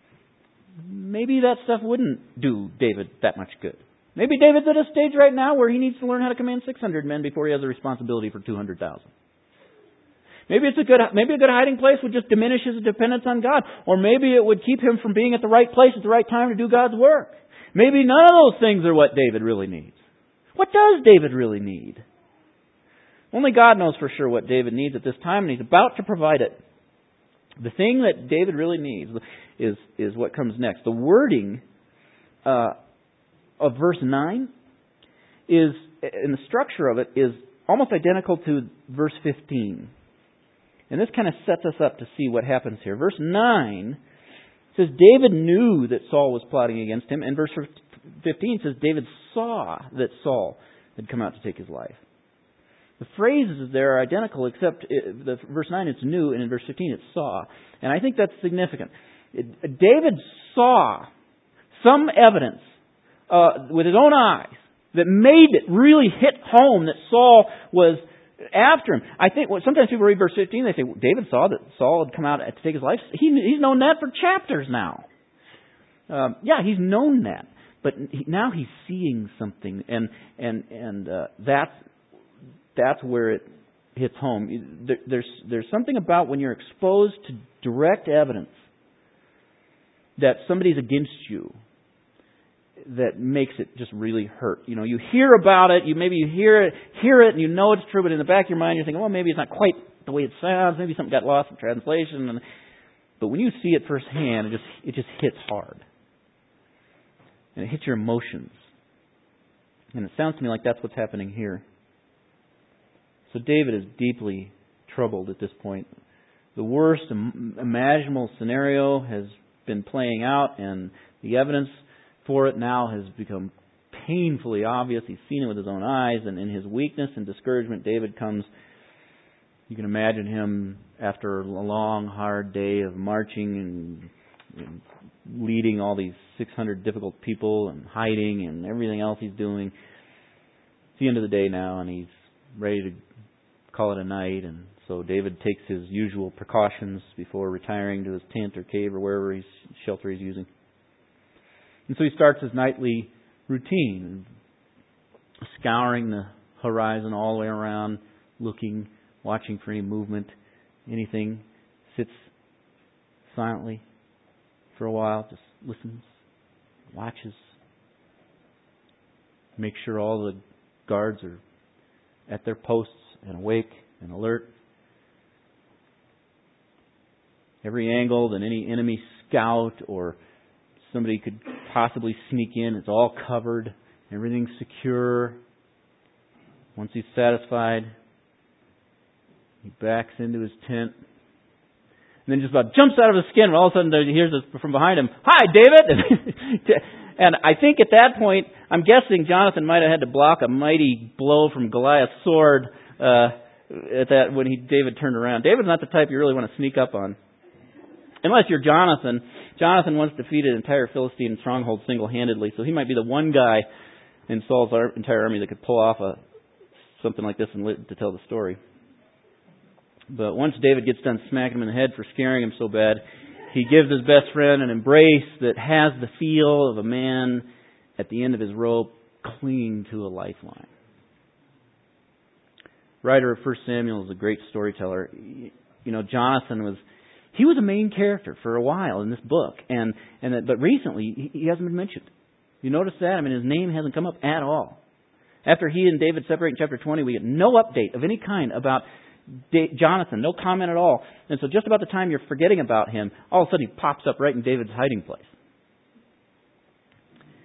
maybe that stuff wouldn't do David that much good. Maybe David's at a stage right now where he needs to learn how to command six hundred men before he has a responsibility for two hundred thousand. Maybe it's a good, maybe a good hiding place would just diminish his dependence on God. Or maybe it would keep him from being at the right place at the right time to do God's work. Maybe none of those things are what David really needs. What does David really need? Only God knows for sure what David needs at this time, and He's about to provide it. The thing that David really needs is, is what comes next. The wording uh, of verse nine is, and the structure of it is almost identical to verse fifteen. And this kind of sets us up to see what happens here. Verse nine says David knew that Saul was plotting against him. And verse fifteen says David saw that Saul had come out to take his life. The phrases there are identical, except the verse nine it's knew, and in verse fifteen it's saw. And I think that's significant. It, David saw some evidence uh, with his own eyes that made it really hit home that Saul was after him. I think well, sometimes people read verse fifteen, they say, well, David saw that Saul had come out to take his life. He, he's known that for chapters now. Um, yeah, he's known that. But he, now he's seeing something, and and and uh, that's that's where it hits home. There, there's there's something about when you're exposed to direct evidence that somebody's against you that makes it just really hurt. You know, you hear about it, you maybe you hear it, hear it, and you know it's true, but in the back of your mind you're thinking, well, maybe it's not quite the way it sounds. Maybe something got lost in translation. And, but when you see it firsthand, it just it just hits hard, and it hits your emotions. And it sounds to me like that's what's happening here. So David is deeply troubled at this point. The worst imaginable scenario has been playing out, and the evidence for it now has become painfully obvious. He's seen it with his own eyes, and in his weakness and discouragement, David comes. You can imagine him after a long, hard day of marching and, and leading all these six hundred difficult people and hiding and everything else he's doing. It's the end of the day now, and he's ready to call it a night. And so David takes his usual precautions before retiring to his tent or cave or wherever he's shelter he's using. And so he starts his nightly routine, scouring the horizon all the way around, looking, watching for any movement, anything. Sits silently for a while, just listens, watches, makes sure all the guards are at their posts and awake and alert. Every angle that any enemy scout or somebody could possibly sneak in, it's all covered. Everything's secure. Once he's satisfied, he backs into his tent. And then just about jumps out of his skin. All of a sudden he hears this from behind him, "Hi, David!" And I think at that point, I'm guessing Jonathan might have had to block a mighty blow from Goliath's sword uh, at that when he David turned around. David's not the type you really want to sneak up on. Unless you're Jonathan. Jonathan once defeated an entire Philistine stronghold single-handedly, so he might be the one guy in Saul's entire army that could pull off a something like this and live to tell the story. But once David gets done smacking him in the head for scaring him so bad, he gives his best friend an embrace that has the feel of a man at the end of his rope clinging to a lifeline. Writer of First Samuel is a great storyteller. You know, Jonathan was He was a main character for a while in this book, and and that, but recently he hasn't been mentioned. You notice that? I mean, his name hasn't come up at all. After he and David separate in chapter twenty, we get no update of any kind about Jonathan, no comment at all. And so just about the time you're forgetting about him, all of a sudden he pops up right in David's hiding place.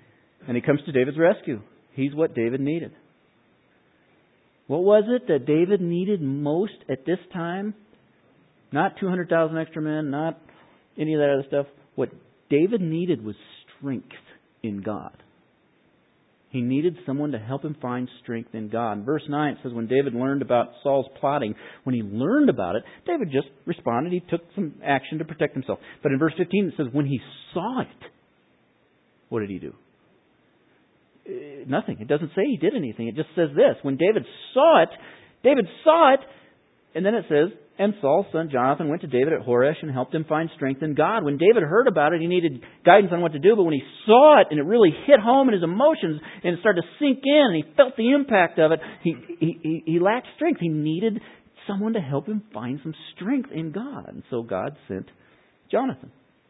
And he comes to David's rescue. He's what David needed. What was it that David needed most at this time? Not two hundred thousand extra men, not any of that other stuff. What David needed was strength in God. He needed someone to help him find strength in God. In verse nine it says, when David learned about Saul's plotting, when he learned about it, David just responded. He took some action to protect himself. But in verse fifteen it says, when he saw it, what did he do? Uh, nothing. It doesn't say he did anything. It just says this. When David saw it, David saw it, and then it says, and Saul's son Jonathan went to David at Horesh and helped him find strength in God. When David heard about it, he needed guidance on what to do. But when he saw it and it really hit home in his emotions and it started to sink in and he felt the impact of it, he, he, he, he lacked strength. He needed someone to help him find some strength in God. And so God sent Jonathan.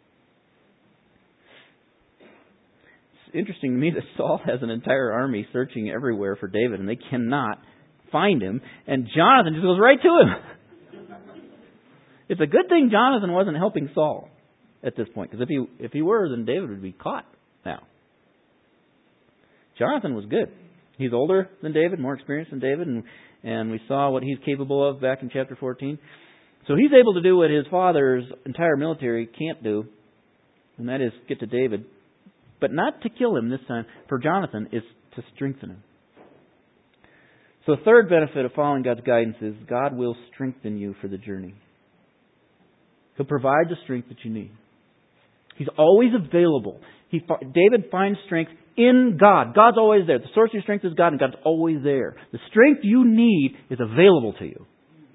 It's interesting to me that Saul has an entire army searching everywhere for David and they cannot find him. And Jonathan just goes right to him. It's a good thing Jonathan wasn't helping Saul at this point, because if he if he were, then David would be caught now. Jonathan was good. He's older than David, more experienced than David, and, and we saw what he's capable of back in chapter fourteen. So he's able to do what his father's entire military can't do, and that is get to David. But not to kill him this time. For Jonathan, is to strengthen him. So the third benefit of following God's guidance is God will strengthen you for the journey. He'll provide the strength that you need. He's always available. He, David finds strength in God. God's always there. The source of your strength is God, and God's always there. The strength you need is available to you.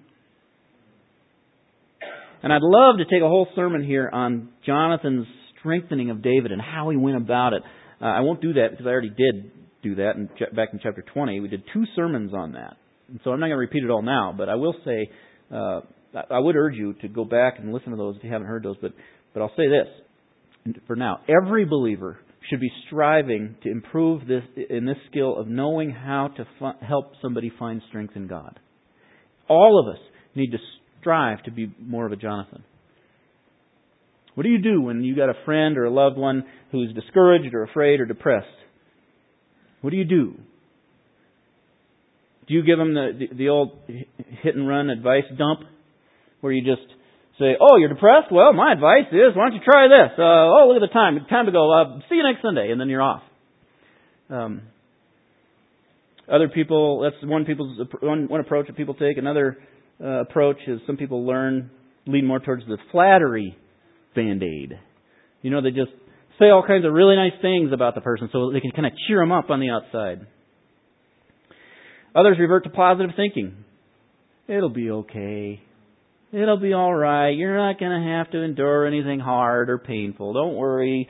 And I'd love to take a whole sermon here on Jonathan's strengthening of David and how he went about it. Uh, I won't do that because I already did do that in, back in chapter twenty. We did two sermons on that. And so I'm not going to repeat it all now, but I will say... Uh, I would urge you to go back and listen to those if you haven't heard those, but, but I'll say this for now. Every believer should be striving to improve this in this skill of knowing how to fu- help somebody find strength in God. All of us need to strive to be more of a Jonathan. What do you do when you got a friend or a loved one who's discouraged or afraid or depressed? What do you do? Do you give them the, the, the old hit and run advice dump? Where you just say, oh, you're depressed? Well, my advice is, why don't you try this? Uh, oh, look at the time. Time to go. Uh, see you next Sunday. And then you're off. Um, other people, that's one people's one, one approach that people take. Another uh, approach is some people learn, lean more towards the flattery Band-Aid. You know, they just say all kinds of really nice things about the person so they can kind of cheer them up on the outside. Others revert to positive thinking. It'll be okay. It'll be all right. You're not going to have to endure anything hard or painful. Don't worry.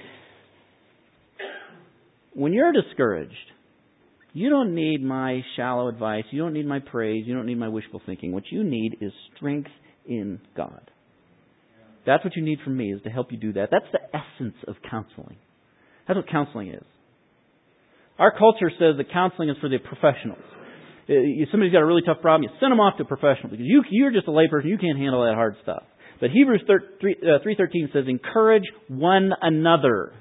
When you're discouraged, you don't need my shallow advice. You don't need my praise. You don't need my wishful thinking. What you need is strength in God. That's what you need from me, is to help you do that. That's the essence of counseling. That's what counseling is. Our culture says that counseling is for the professionals. Somebody's got a really tough problem, you send them off to a professional because you, you're just a layperson, you can't handle that hard stuff. But Hebrews three thirteen says, encourage one another.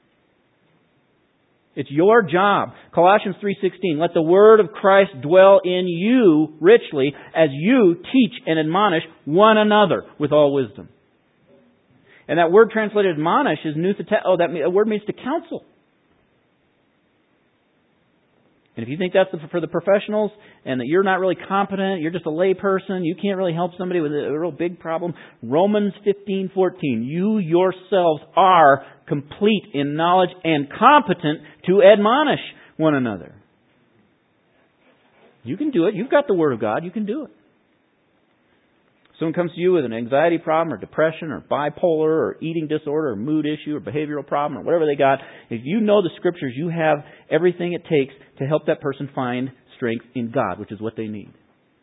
It's your job. Colossians three sixteen, let the word of Christ dwell in you richly as you teach and admonish one another with all wisdom. And that word translated admonish is nuthete. Oh, that word means to counsel. And if you think that's for the professionals and that you're not really competent, you're just a lay person, you can't really help somebody with a real big problem, Romans fifteen fourteen, you yourselves are complete in knowledge and competent to admonish one another. You can do it. You've got the Word of God. You can do it. Someone comes to you with an anxiety problem or depression or bipolar or eating disorder or mood issue or behavioral problem or whatever they got. If you know the Scriptures, you have everything it takes to help that person find strength in God, which is what they need.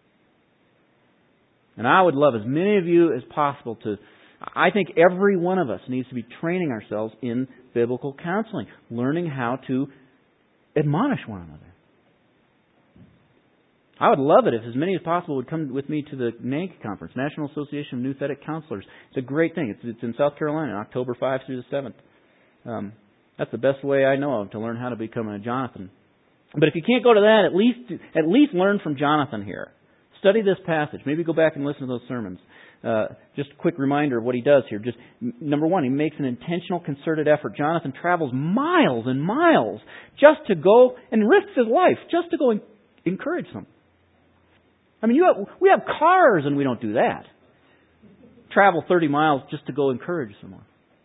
And I would love as many of you as possible to... I think every one of us needs to be training ourselves in biblical counseling, learning how to admonish one another. I would love it if as many as possible would come with me to the N A C conference, National Association of Nouthetic Counselors. It's a great thing. It's, it's in South Carolina, October fifth through the seventh. Um, That's the best way I know of to learn how to become a Jonathan. But if you can't go to that, at least at least learn from Jonathan here. Study this passage. Maybe go back and listen to those sermons. Uh, just a quick reminder of what he does here. Just number one, he makes an intentional, concerted effort. Jonathan travels miles and miles just to go and risks his life just to go and encourage them. I mean, you have, we have cars and we don't do that. Travel thirty miles just to go encourage someone.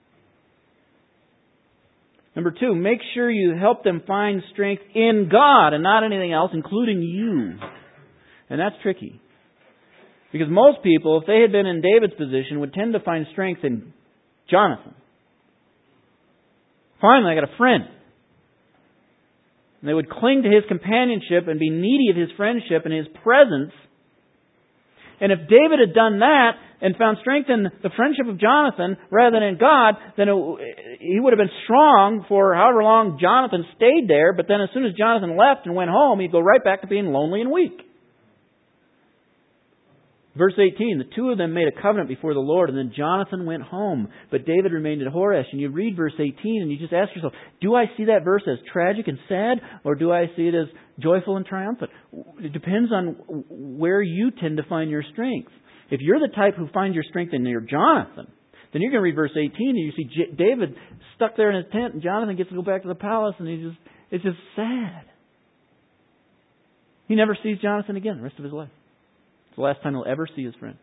Number two, make sure you help them find strength in God and not anything else, including you. And that's tricky. Because most people, if they had been in David's position, would tend to find strength in Jonathan. Finally, I got a friend. And they would cling to his companionship and be needy of his friendship and his presence. And if David had done that and found strength in the friendship of Jonathan rather than in God, then it, he would have been strong for however long Jonathan stayed there. But then as soon as Jonathan left and went home, he'd go right back to being lonely and weak. Verse eighteen, the two of them made a covenant before the Lord, and then Jonathan went home. But David remained at Horesh. And you read verse eighteen, and you just ask yourself, do I see that verse as tragic and sad, or do I see it as joyful and triumphant? It depends on where you tend to find your strength. If you're the type who finds your strength in your Jonathan, then you're going to read verse eighteen, and you see J- David stuck there in his tent, and Jonathan gets to go back to the palace, and he just it's just sad. He never sees Jonathan again the rest of his life. It's the last time he'll ever see his friend.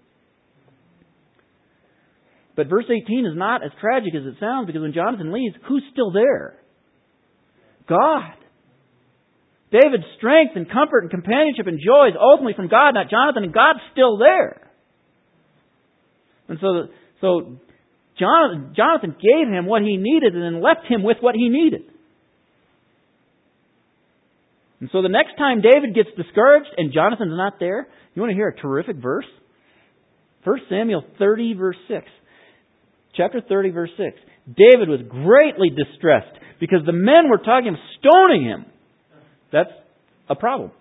But verse eighteen is not as tragic as it sounds, because when Jonathan leaves, who's still there? God. David's strength and comfort and companionship and joy is ultimately from God, not Jonathan, and God's still there. And so, so Jonathan, Jonathan gave him what he needed and then left him with what he needed. And so the next time David gets discouraged and Jonathan's not there, you want to hear a terrific verse? First Samuel thirty, verse six. Chapter thirty, verse six. David was greatly distressed because the men were talking of stoning him. That's a problem.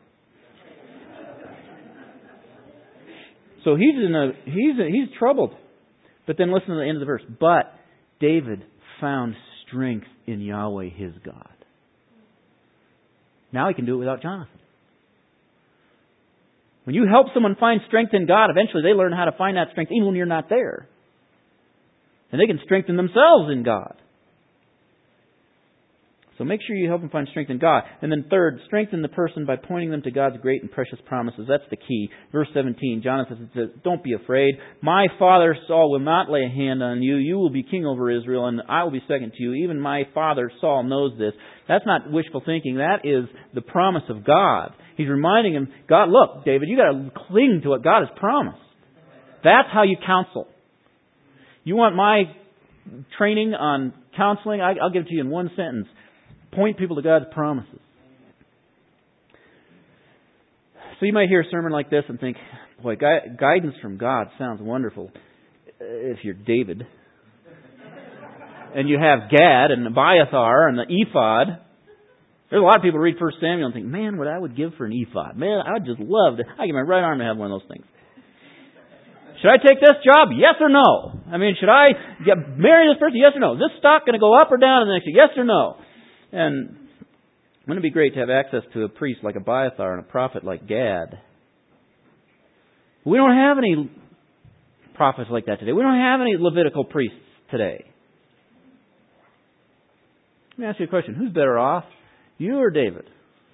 So he's in a he's he's troubled. But then listen to the end of the verse. But David found strength in Yahweh his God. Now he can do it without Jonathan. When you help someone find strength in God, eventually they learn how to find that strength even when you're not there. And they can strengthen themselves in God. So make sure you help them find strength in God. And then third, strengthen the person by pointing them to God's great and precious promises. That's the key. Verse seventeen, Jonathan says, don't be afraid. My father Saul will not lay a hand on you. You will be king over Israel, and I will be second to you. Even my father Saul knows this. That's not wishful thinking. That is the promise of God. He's reminding him, God, look, David, you got to cling to what God has promised. That's how you counsel. You want my training on counseling? I'll give it to you in one sentence. Point people to God's promises. So you might hear a sermon like this and think, boy, gui- guidance from God sounds wonderful if you're David. And you have Gad and Abiathar and the ephod. There's a lot of people who read First Samuel and think, man, what I would give for an ephod. Man, I would just love to. I give my right arm to have one of those things. Should I take this job? Yes or no? I mean, should I get marry this person? Yes or no? Is this stock going to go up or down in the next year? Yes or no? And wouldn't it be great to have access to a priest like Abiathar and a prophet like Gad? We don't have any prophets like that today. We don't have any Levitical priests today. Let me ask you a question. Who's better off? You or David?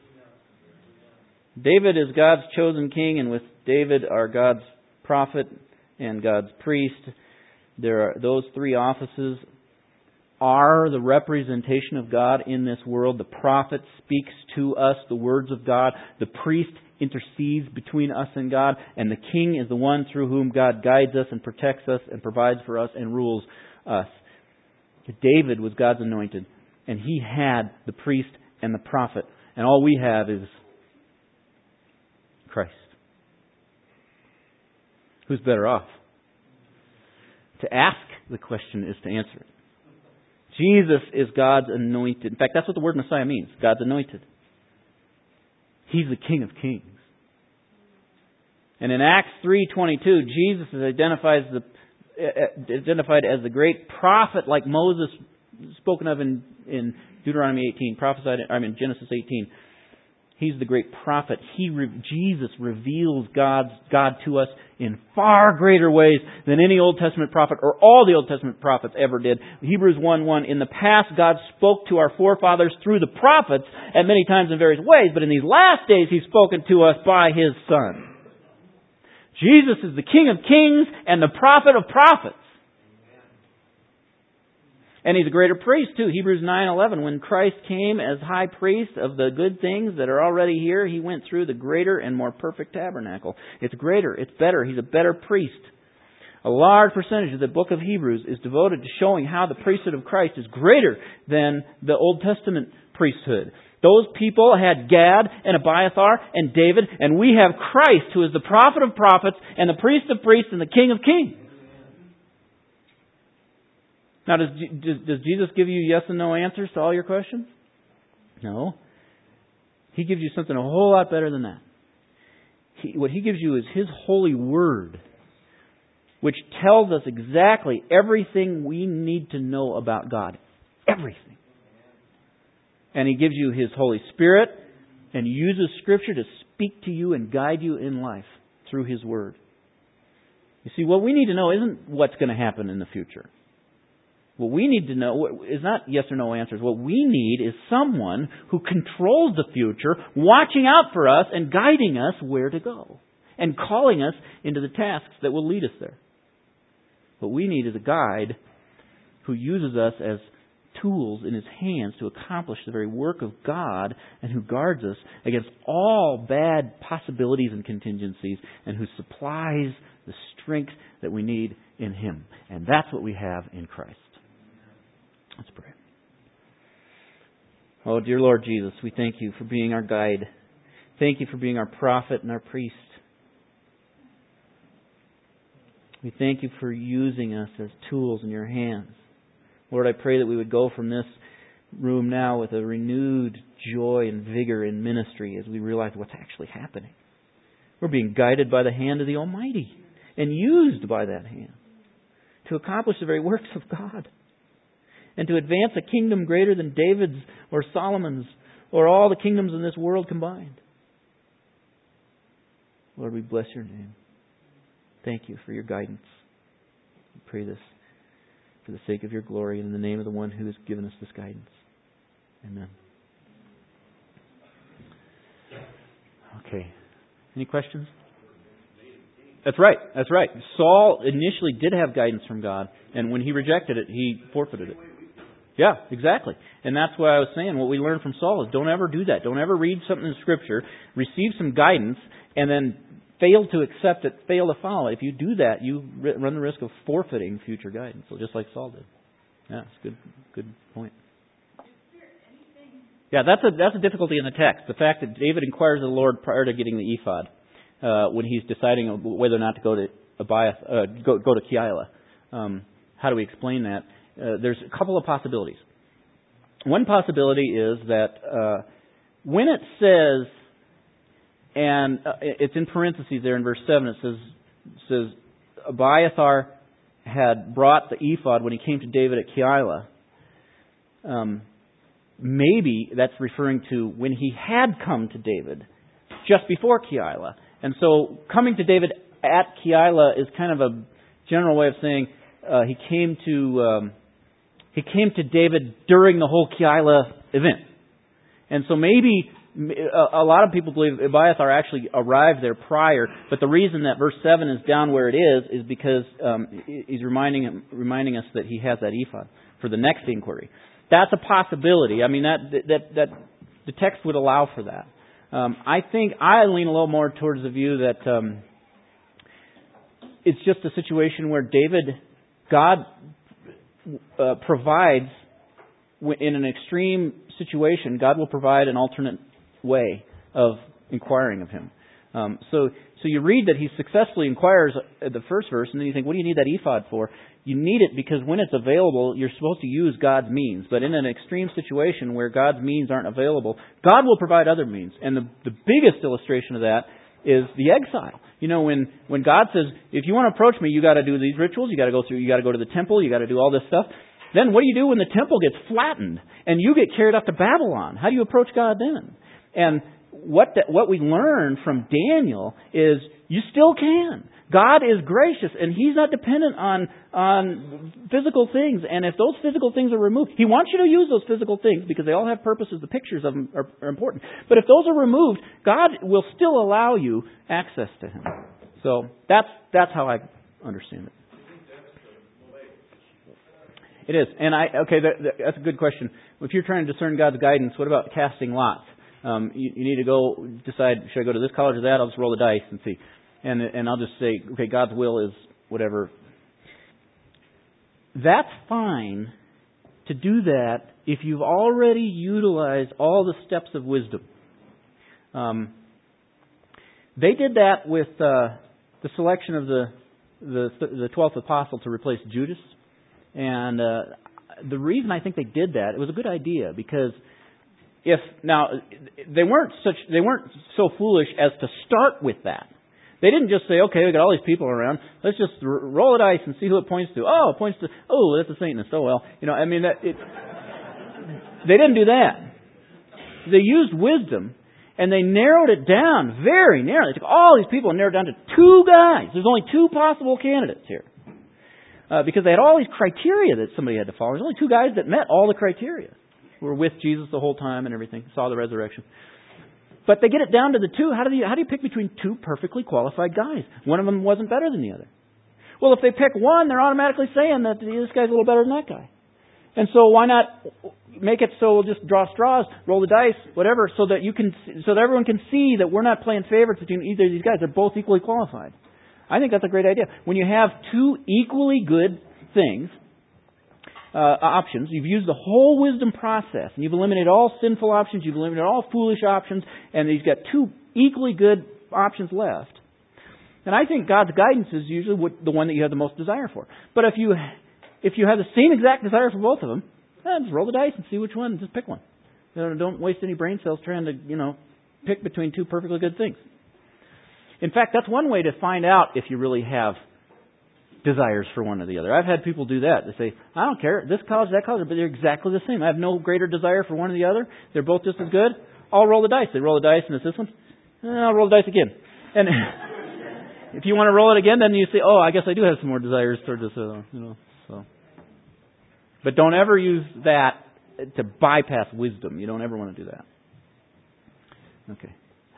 David is God's chosen king, and with David are God's prophet and God's priest. There are those three offices are the representation of God in this world. The prophet speaks to us the words of God. The priest intercedes between us and God. And the king is the one through whom God guides us and protects us and provides for us and rules us. David was God's anointed. And he had the priest and the prophet. And all we have is Christ. Who's better off? To ask the question is to answer it. Jesus is God's anointed. In fact, that's what the word Messiah means. God's anointed. He's the King of Kings. And in Acts three twenty-two, Jesus is identified as the, identified as the great prophet like Moses spoken of in, in Deuteronomy eighteen, prophesied, I mean Genesis eighteen. He's the great prophet. He, Jesus reveals God's, God to us in far greater ways than any Old Testament prophet or all the Old Testament prophets ever did. Hebrews one one, in the past God spoke to our forefathers through the prophets at many times in various ways, but in these last days He's spoken to us by His Son. Jesus is the King of kings and the prophet of prophets. And He's a greater priest too. Hebrews nine eleven. When Christ came as high priest of the good things that are already here, He went through the greater and more perfect tabernacle. It's greater. It's better. He's a better priest. A large percentage of the book of Hebrews is devoted to showing how the priesthood of Christ is greater than the Old Testament priesthood. Those people had Gad and Abiathar and David, and we have Christ, who is the prophet of prophets and the priest of priests and the King of kings. Now, does, does, does Jesus give you yes and no answers to all your questions? No. He gives you something a whole lot better than that. He, what He gives you is His holy word, which tells us exactly everything we need to know about God. Everything. And He gives you His Holy Spirit and uses Scripture to speak to you and guide you in life through His word. You see, what we need to know isn't what's going to happen in the future. What we need to know is not yes or no answers. What we need is someone who controls the future, watching out for us and guiding us where to go, and calling us into the tasks that will lead us there. What we need is a guide who uses us as tools in His hands to accomplish the very work of God, and who guards us against all bad possibilities and contingencies, and who supplies the strength that we need in Him. And that's what we have in Christ. Let's pray. Oh, dear Lord Jesus, we thank You for being our guide. Thank You for being our prophet and our priest. We thank You for using us as tools in Your hands. Lord, I pray that we would go from this room now with a renewed joy and vigor in ministry as we realize what's actually happening. We're being guided by the hand of the Almighty and used by that hand to accomplish the very works of God, and to advance a kingdom greater than David's or Solomon's or all the kingdoms in this world combined. Lord, we bless Your name. Thank You for Your guidance. We pray this for the sake of Your glory and in the name of the one who has given us this guidance. Amen. Okay. Any questions? That's right. That's right. Saul initially did have guidance from God, and when he rejected it, he forfeited it. Yeah, exactly. And that's why I was saying what we learned from Saul is don't ever do that. Don't ever read something in Scripture, receive some guidance, and then fail to accept it, fail to follow it. If you do that, you run the risk of forfeiting future guidance. So just like Saul did. Yeah, it's a good, good point. Yeah, that's a that's a difficulty in the text. The fact that David inquires of the Lord prior to getting the ephod, uh, when he's deciding whether or not to go to Abiath, uh, go go to Keilah. Um, how do we explain that? Uh, there's a couple of possibilities. One possibility is that uh, when it says, and uh, it's in parentheses there in verse seven, it says, it says Abiathar had brought the ephod when he came to David at Keilah. Um, maybe that's referring to when he had come to David just before Keilah. And so coming to David at Keilah is kind of a general way of saying uh, he came to um, he came to David during the whole Keilah event. And so maybe a lot of people believe Abiathar actually arrived there prior, but the reason that verse seven is down where it is is because um, he's reminding reminding us that he has that ephod for the next inquiry. That's a possibility. I mean, that that that the text would allow for that. Um, I think I lean a little more towards the view that um, it's just a situation where David, God uh, provides in an extreme situation. God will provide an alternate way of inquiring of Him. Um, so, so you read that he successfully inquires at the first verse, and then you think, what do you need that ephod for? You need it because when it's available, you're supposed to use God's means. But in an extreme situation where God's means aren't available, God will provide other means. And the, the biggest illustration of that is the exile. You know, when, when God says, if you want to approach me, you got to do these rituals, you got to go through, you got to go to the temple, you got to do all this stuff. Then what do you do when the temple gets flattened and you get carried off to Babylon? How do you approach God then? And what the, what we learn from Daniel is you still can. God is gracious, and He's not dependent on on physical things. And if those physical things are removed, He wants you to use those physical things because they all have purposes. The pictures of them are, are important. But if those are removed, God will still allow you access to Him. So that's that's how I understand it. It is. And I okay, that, that, that's a good question. If you're trying to discern God's guidance, what about casting lots? Um, you, you need to go decide, should I go to this college or that? I'll just roll the dice and see. And and I'll just say, okay, God's will is whatever. That's fine to do that if you've already utilized all the steps of wisdom. Um, they did that with uh, the selection of the the the twelfth apostle to replace Judas. And uh, the reason I think they did that, it was a good idea because if now they weren't such they weren't so foolish as to start with that. They didn't just say, okay, we got all these people around. Let's just r- roll a dice and see who it points to. Oh, it points to, oh, that's a Satanist. Oh, well. You know, I mean, that, it, they didn't do that. They used wisdom, and they narrowed it down very narrowly. They took all these people and narrowed it down to two guys. There's only two possible candidates here. Uh, because they had all these criteria that somebody had to follow. There's only two guys that met all the criteria. Who were with Jesus the whole time and everything. Saw the resurrection. But they get it down to the two. How do you how do you pick between two perfectly qualified guys? One of them wasn't better than the other. Well, if they pick one, they're automatically saying that this guy's a little better than that guy. And so why not make it so we'll just draw straws, roll the dice, whatever, so that you can so that everyone can see that we're not playing favorites between either of these guys. They're both equally qualified. I think that's a great idea. When you have two equally good things, Uh, options. You've used the whole wisdom process, and you've eliminated all sinful options, you've eliminated all foolish options, and you've got two equally good options left. And I think God's guidance is usually what, the one that you have the most desire for. But if you if you have the same exact desire for both of them, then just roll the dice and see which one. Just pick one. You know, don't waste any brain cells trying to you know pick between two perfectly good things. In fact, that's one way to find out if you really have desires for one or the other. I've had people do that. They say, I don't care, this college, that college, but they're exactly the same. I have no greater desire for one or the other. They're both just as good. I'll roll the dice. They roll the dice and it's this one. And I'll roll the dice again. And if you want to roll it again, then you say, oh, I guess I do have some more desires toward this. Uh, you know, so. But don't ever use that to bypass wisdom. You don't ever want to do that. Okay.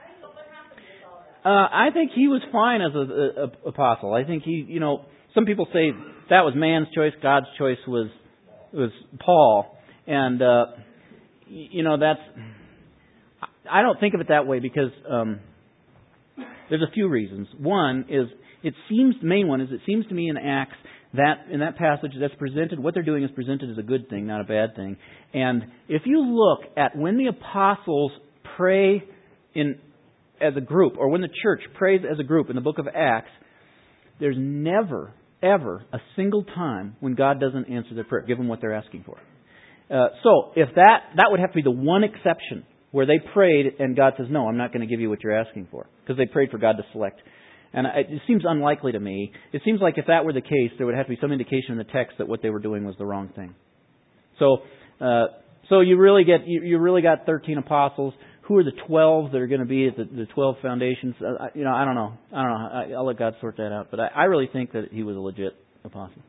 Uh, I think he was fine as an apostle. I think he, you know, some people say that was man's choice. God's choice was was Paul, and uh, you know that's. I don't think of it that way because um, there's a few reasons. One is it seems the main one is it seems to me in Acts that in that passage that's presented, what they're doing is presented as a good thing, not a bad thing. And if you look at when the apostles pray in as a group, or when the church prays as a group in the book of Acts, there's never, ever a single time when God doesn't answer their prayer, give them what they're asking for. Uh, so, if that, that would have to be the one exception where they prayed and God says, no, I'm not going to give you what you're asking for, because they prayed for God to select. And it seems unlikely to me. It seems like if that were the case, there would have to be some indication in the text that what they were doing was the wrong thing. So, uh, so you really get, you, you really got thirteen apostles. Who are the twelve that are going to be at the, the twelve foundations? Uh, you know, I don't know. I don't know. I, I'll let God sort that out. But I, I really think that he was a legit apostle.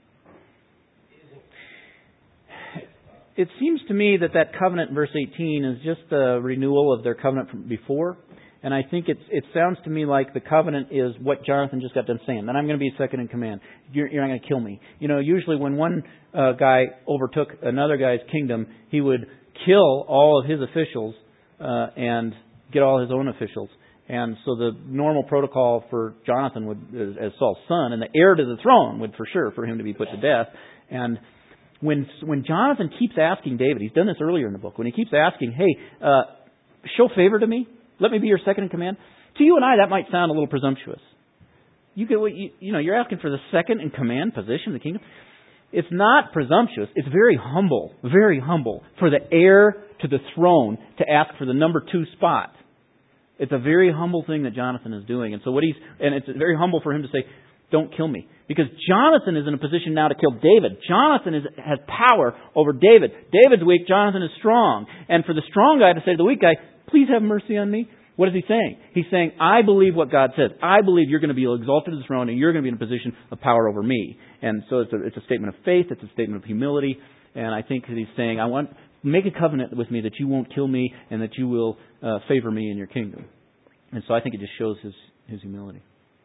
It seems to me that that covenant in verse eighteen is just a renewal of their covenant from before. And I think it's, it sounds to me like the covenant is what Jonathan just got done saying. That I'm going to be second in command. You're, you're not going to kill me. You know, usually when one uh, guy overtook another guy's kingdom, he would kill all of his officials uh, and get all his own officials. And so the normal protocol for Jonathan would, as Saul's son, and the heir to the throne would for sure for him to be put to death. And when when Jonathan keeps asking David, he's done this earlier in the book, when he keeps asking, hey, uh, show favor to me. Let me be your second in command. To you and I, that might sound a little presumptuous. You get what you, you know. You're asking for the second in command position in the kingdom. It's not presumptuous. It's very humble, very humble for the heir to the throne to ask for the number two spot. It's a very humble thing that Jonathan is doing, and so what he's and it's very humble for him to say, don't kill me. Because Jonathan is in a position now to kill David. Jonathan is, has power over David. David's weak, Jonathan is strong. And for the strong guy to say to the weak guy, please have mercy on me, what is he saying? He's saying, I believe what God says. I believe you're going to be exalted to the throne and you're going to be in a position of power over me. And so it's a, it's a statement of faith, it's a statement of humility. And I think that he's saying, I want make a covenant with me that you won't kill me and that you will uh, favor me in your kingdom. And so I think it just shows his, his humility.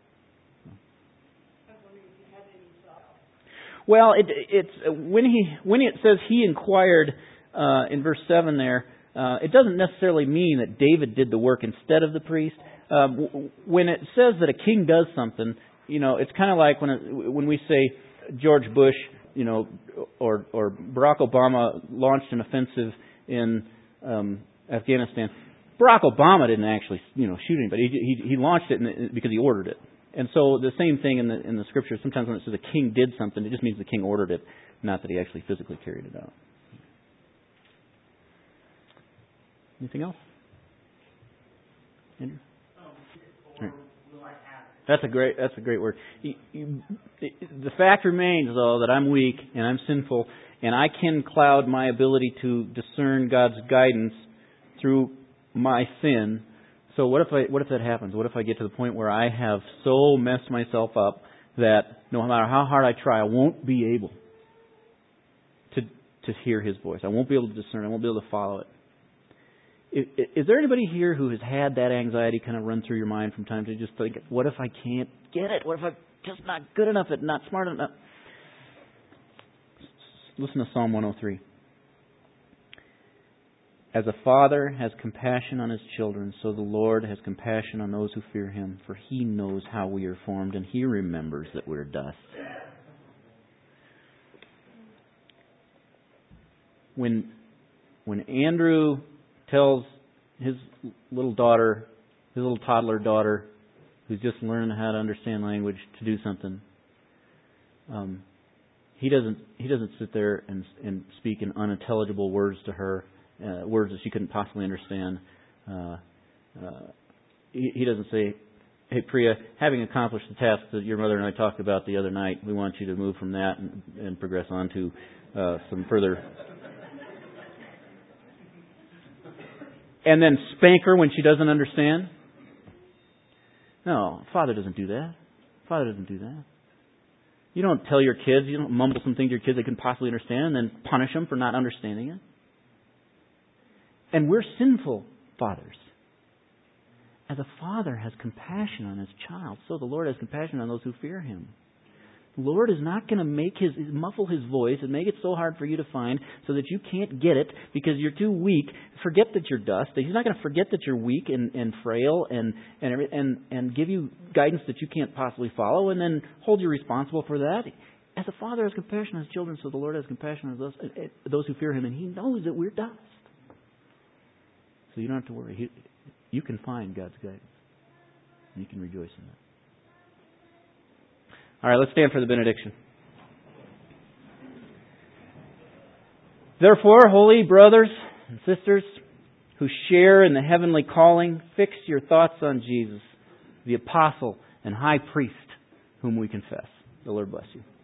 Well, it, it's when he when it says he inquired uh, in verse seven there, uh, it doesn't necessarily mean that David did the work instead of the priest. Um, when it says that a king does something, you know, it's kind of like when it, when we say George Bush, you know, or or Barack Obama launched an offensive in um, Afghanistan. Barack Obama didn't actually, you know, shoot anybody. He he, he launched it in, because he ordered it. And so the same thing in the in the scriptures. Sometimes when it says a king did something, it just means the king ordered it, not that he actually physically carried it out. Anything else? Andrew? Right. That's a great. That's a great word. The fact remains, though, that I'm weak and I'm sinful, and I can cloud my ability to discern God's guidance through my sin. So what if I, what if that happens? What if I get to the point where I have so messed myself up that no matter how hard I try, I won't be able to to hear His voice. I won't be able to discern. I won't be able to follow it. Is, is there anybody here who has had that anxiety kind of run through your mind from time to time? Just think, what if I can't get it? What if I'm just not good enough at, not smart enough? Listen to Psalm one oh three. As a father has compassion on his children, so the Lord has compassion on those who fear Him, for He knows how we are formed, and He remembers that we're dust. When, when Andrew tells his little daughter, his little toddler daughter, who's just learning how to understand language, to do something, um, he doesn't he doesn't sit there and, and speak in unintelligible words to her. Uh, words that she couldn't possibly understand. Uh, uh, he, he doesn't say, hey, Priya, having accomplished the task that your mother and I talked about the other night, we want you to move from that and, and progress on to uh, some further... and then spank her when she doesn't understand? No, Father doesn't do that. Father doesn't do that. You don't tell your kids, you don't mumble something to your kids they couldn't possibly understand and then punish them for not understanding it. And we're sinful fathers. As a father has compassion on his child, so the Lord has compassion on those who fear Him. The Lord is not going to make his muffle His voice and make it so hard for you to find so that you can't get it because you're too weak. Forget that you're dust. He's not going to forget that you're weak and, and frail and and, and and give you guidance that you can't possibly follow and then hold you responsible for that. As a father has compassion on his children, so the Lord has compassion on those, those who fear Him, and He knows that we're dust. So you don't have to worry. He, you can find God's guidance. And you can rejoice in that. All right, let's stand for the benediction. Therefore, holy brothers and sisters who share in the heavenly calling, fix your thoughts on Jesus, the apostle and high priest whom we confess. The Lord bless you.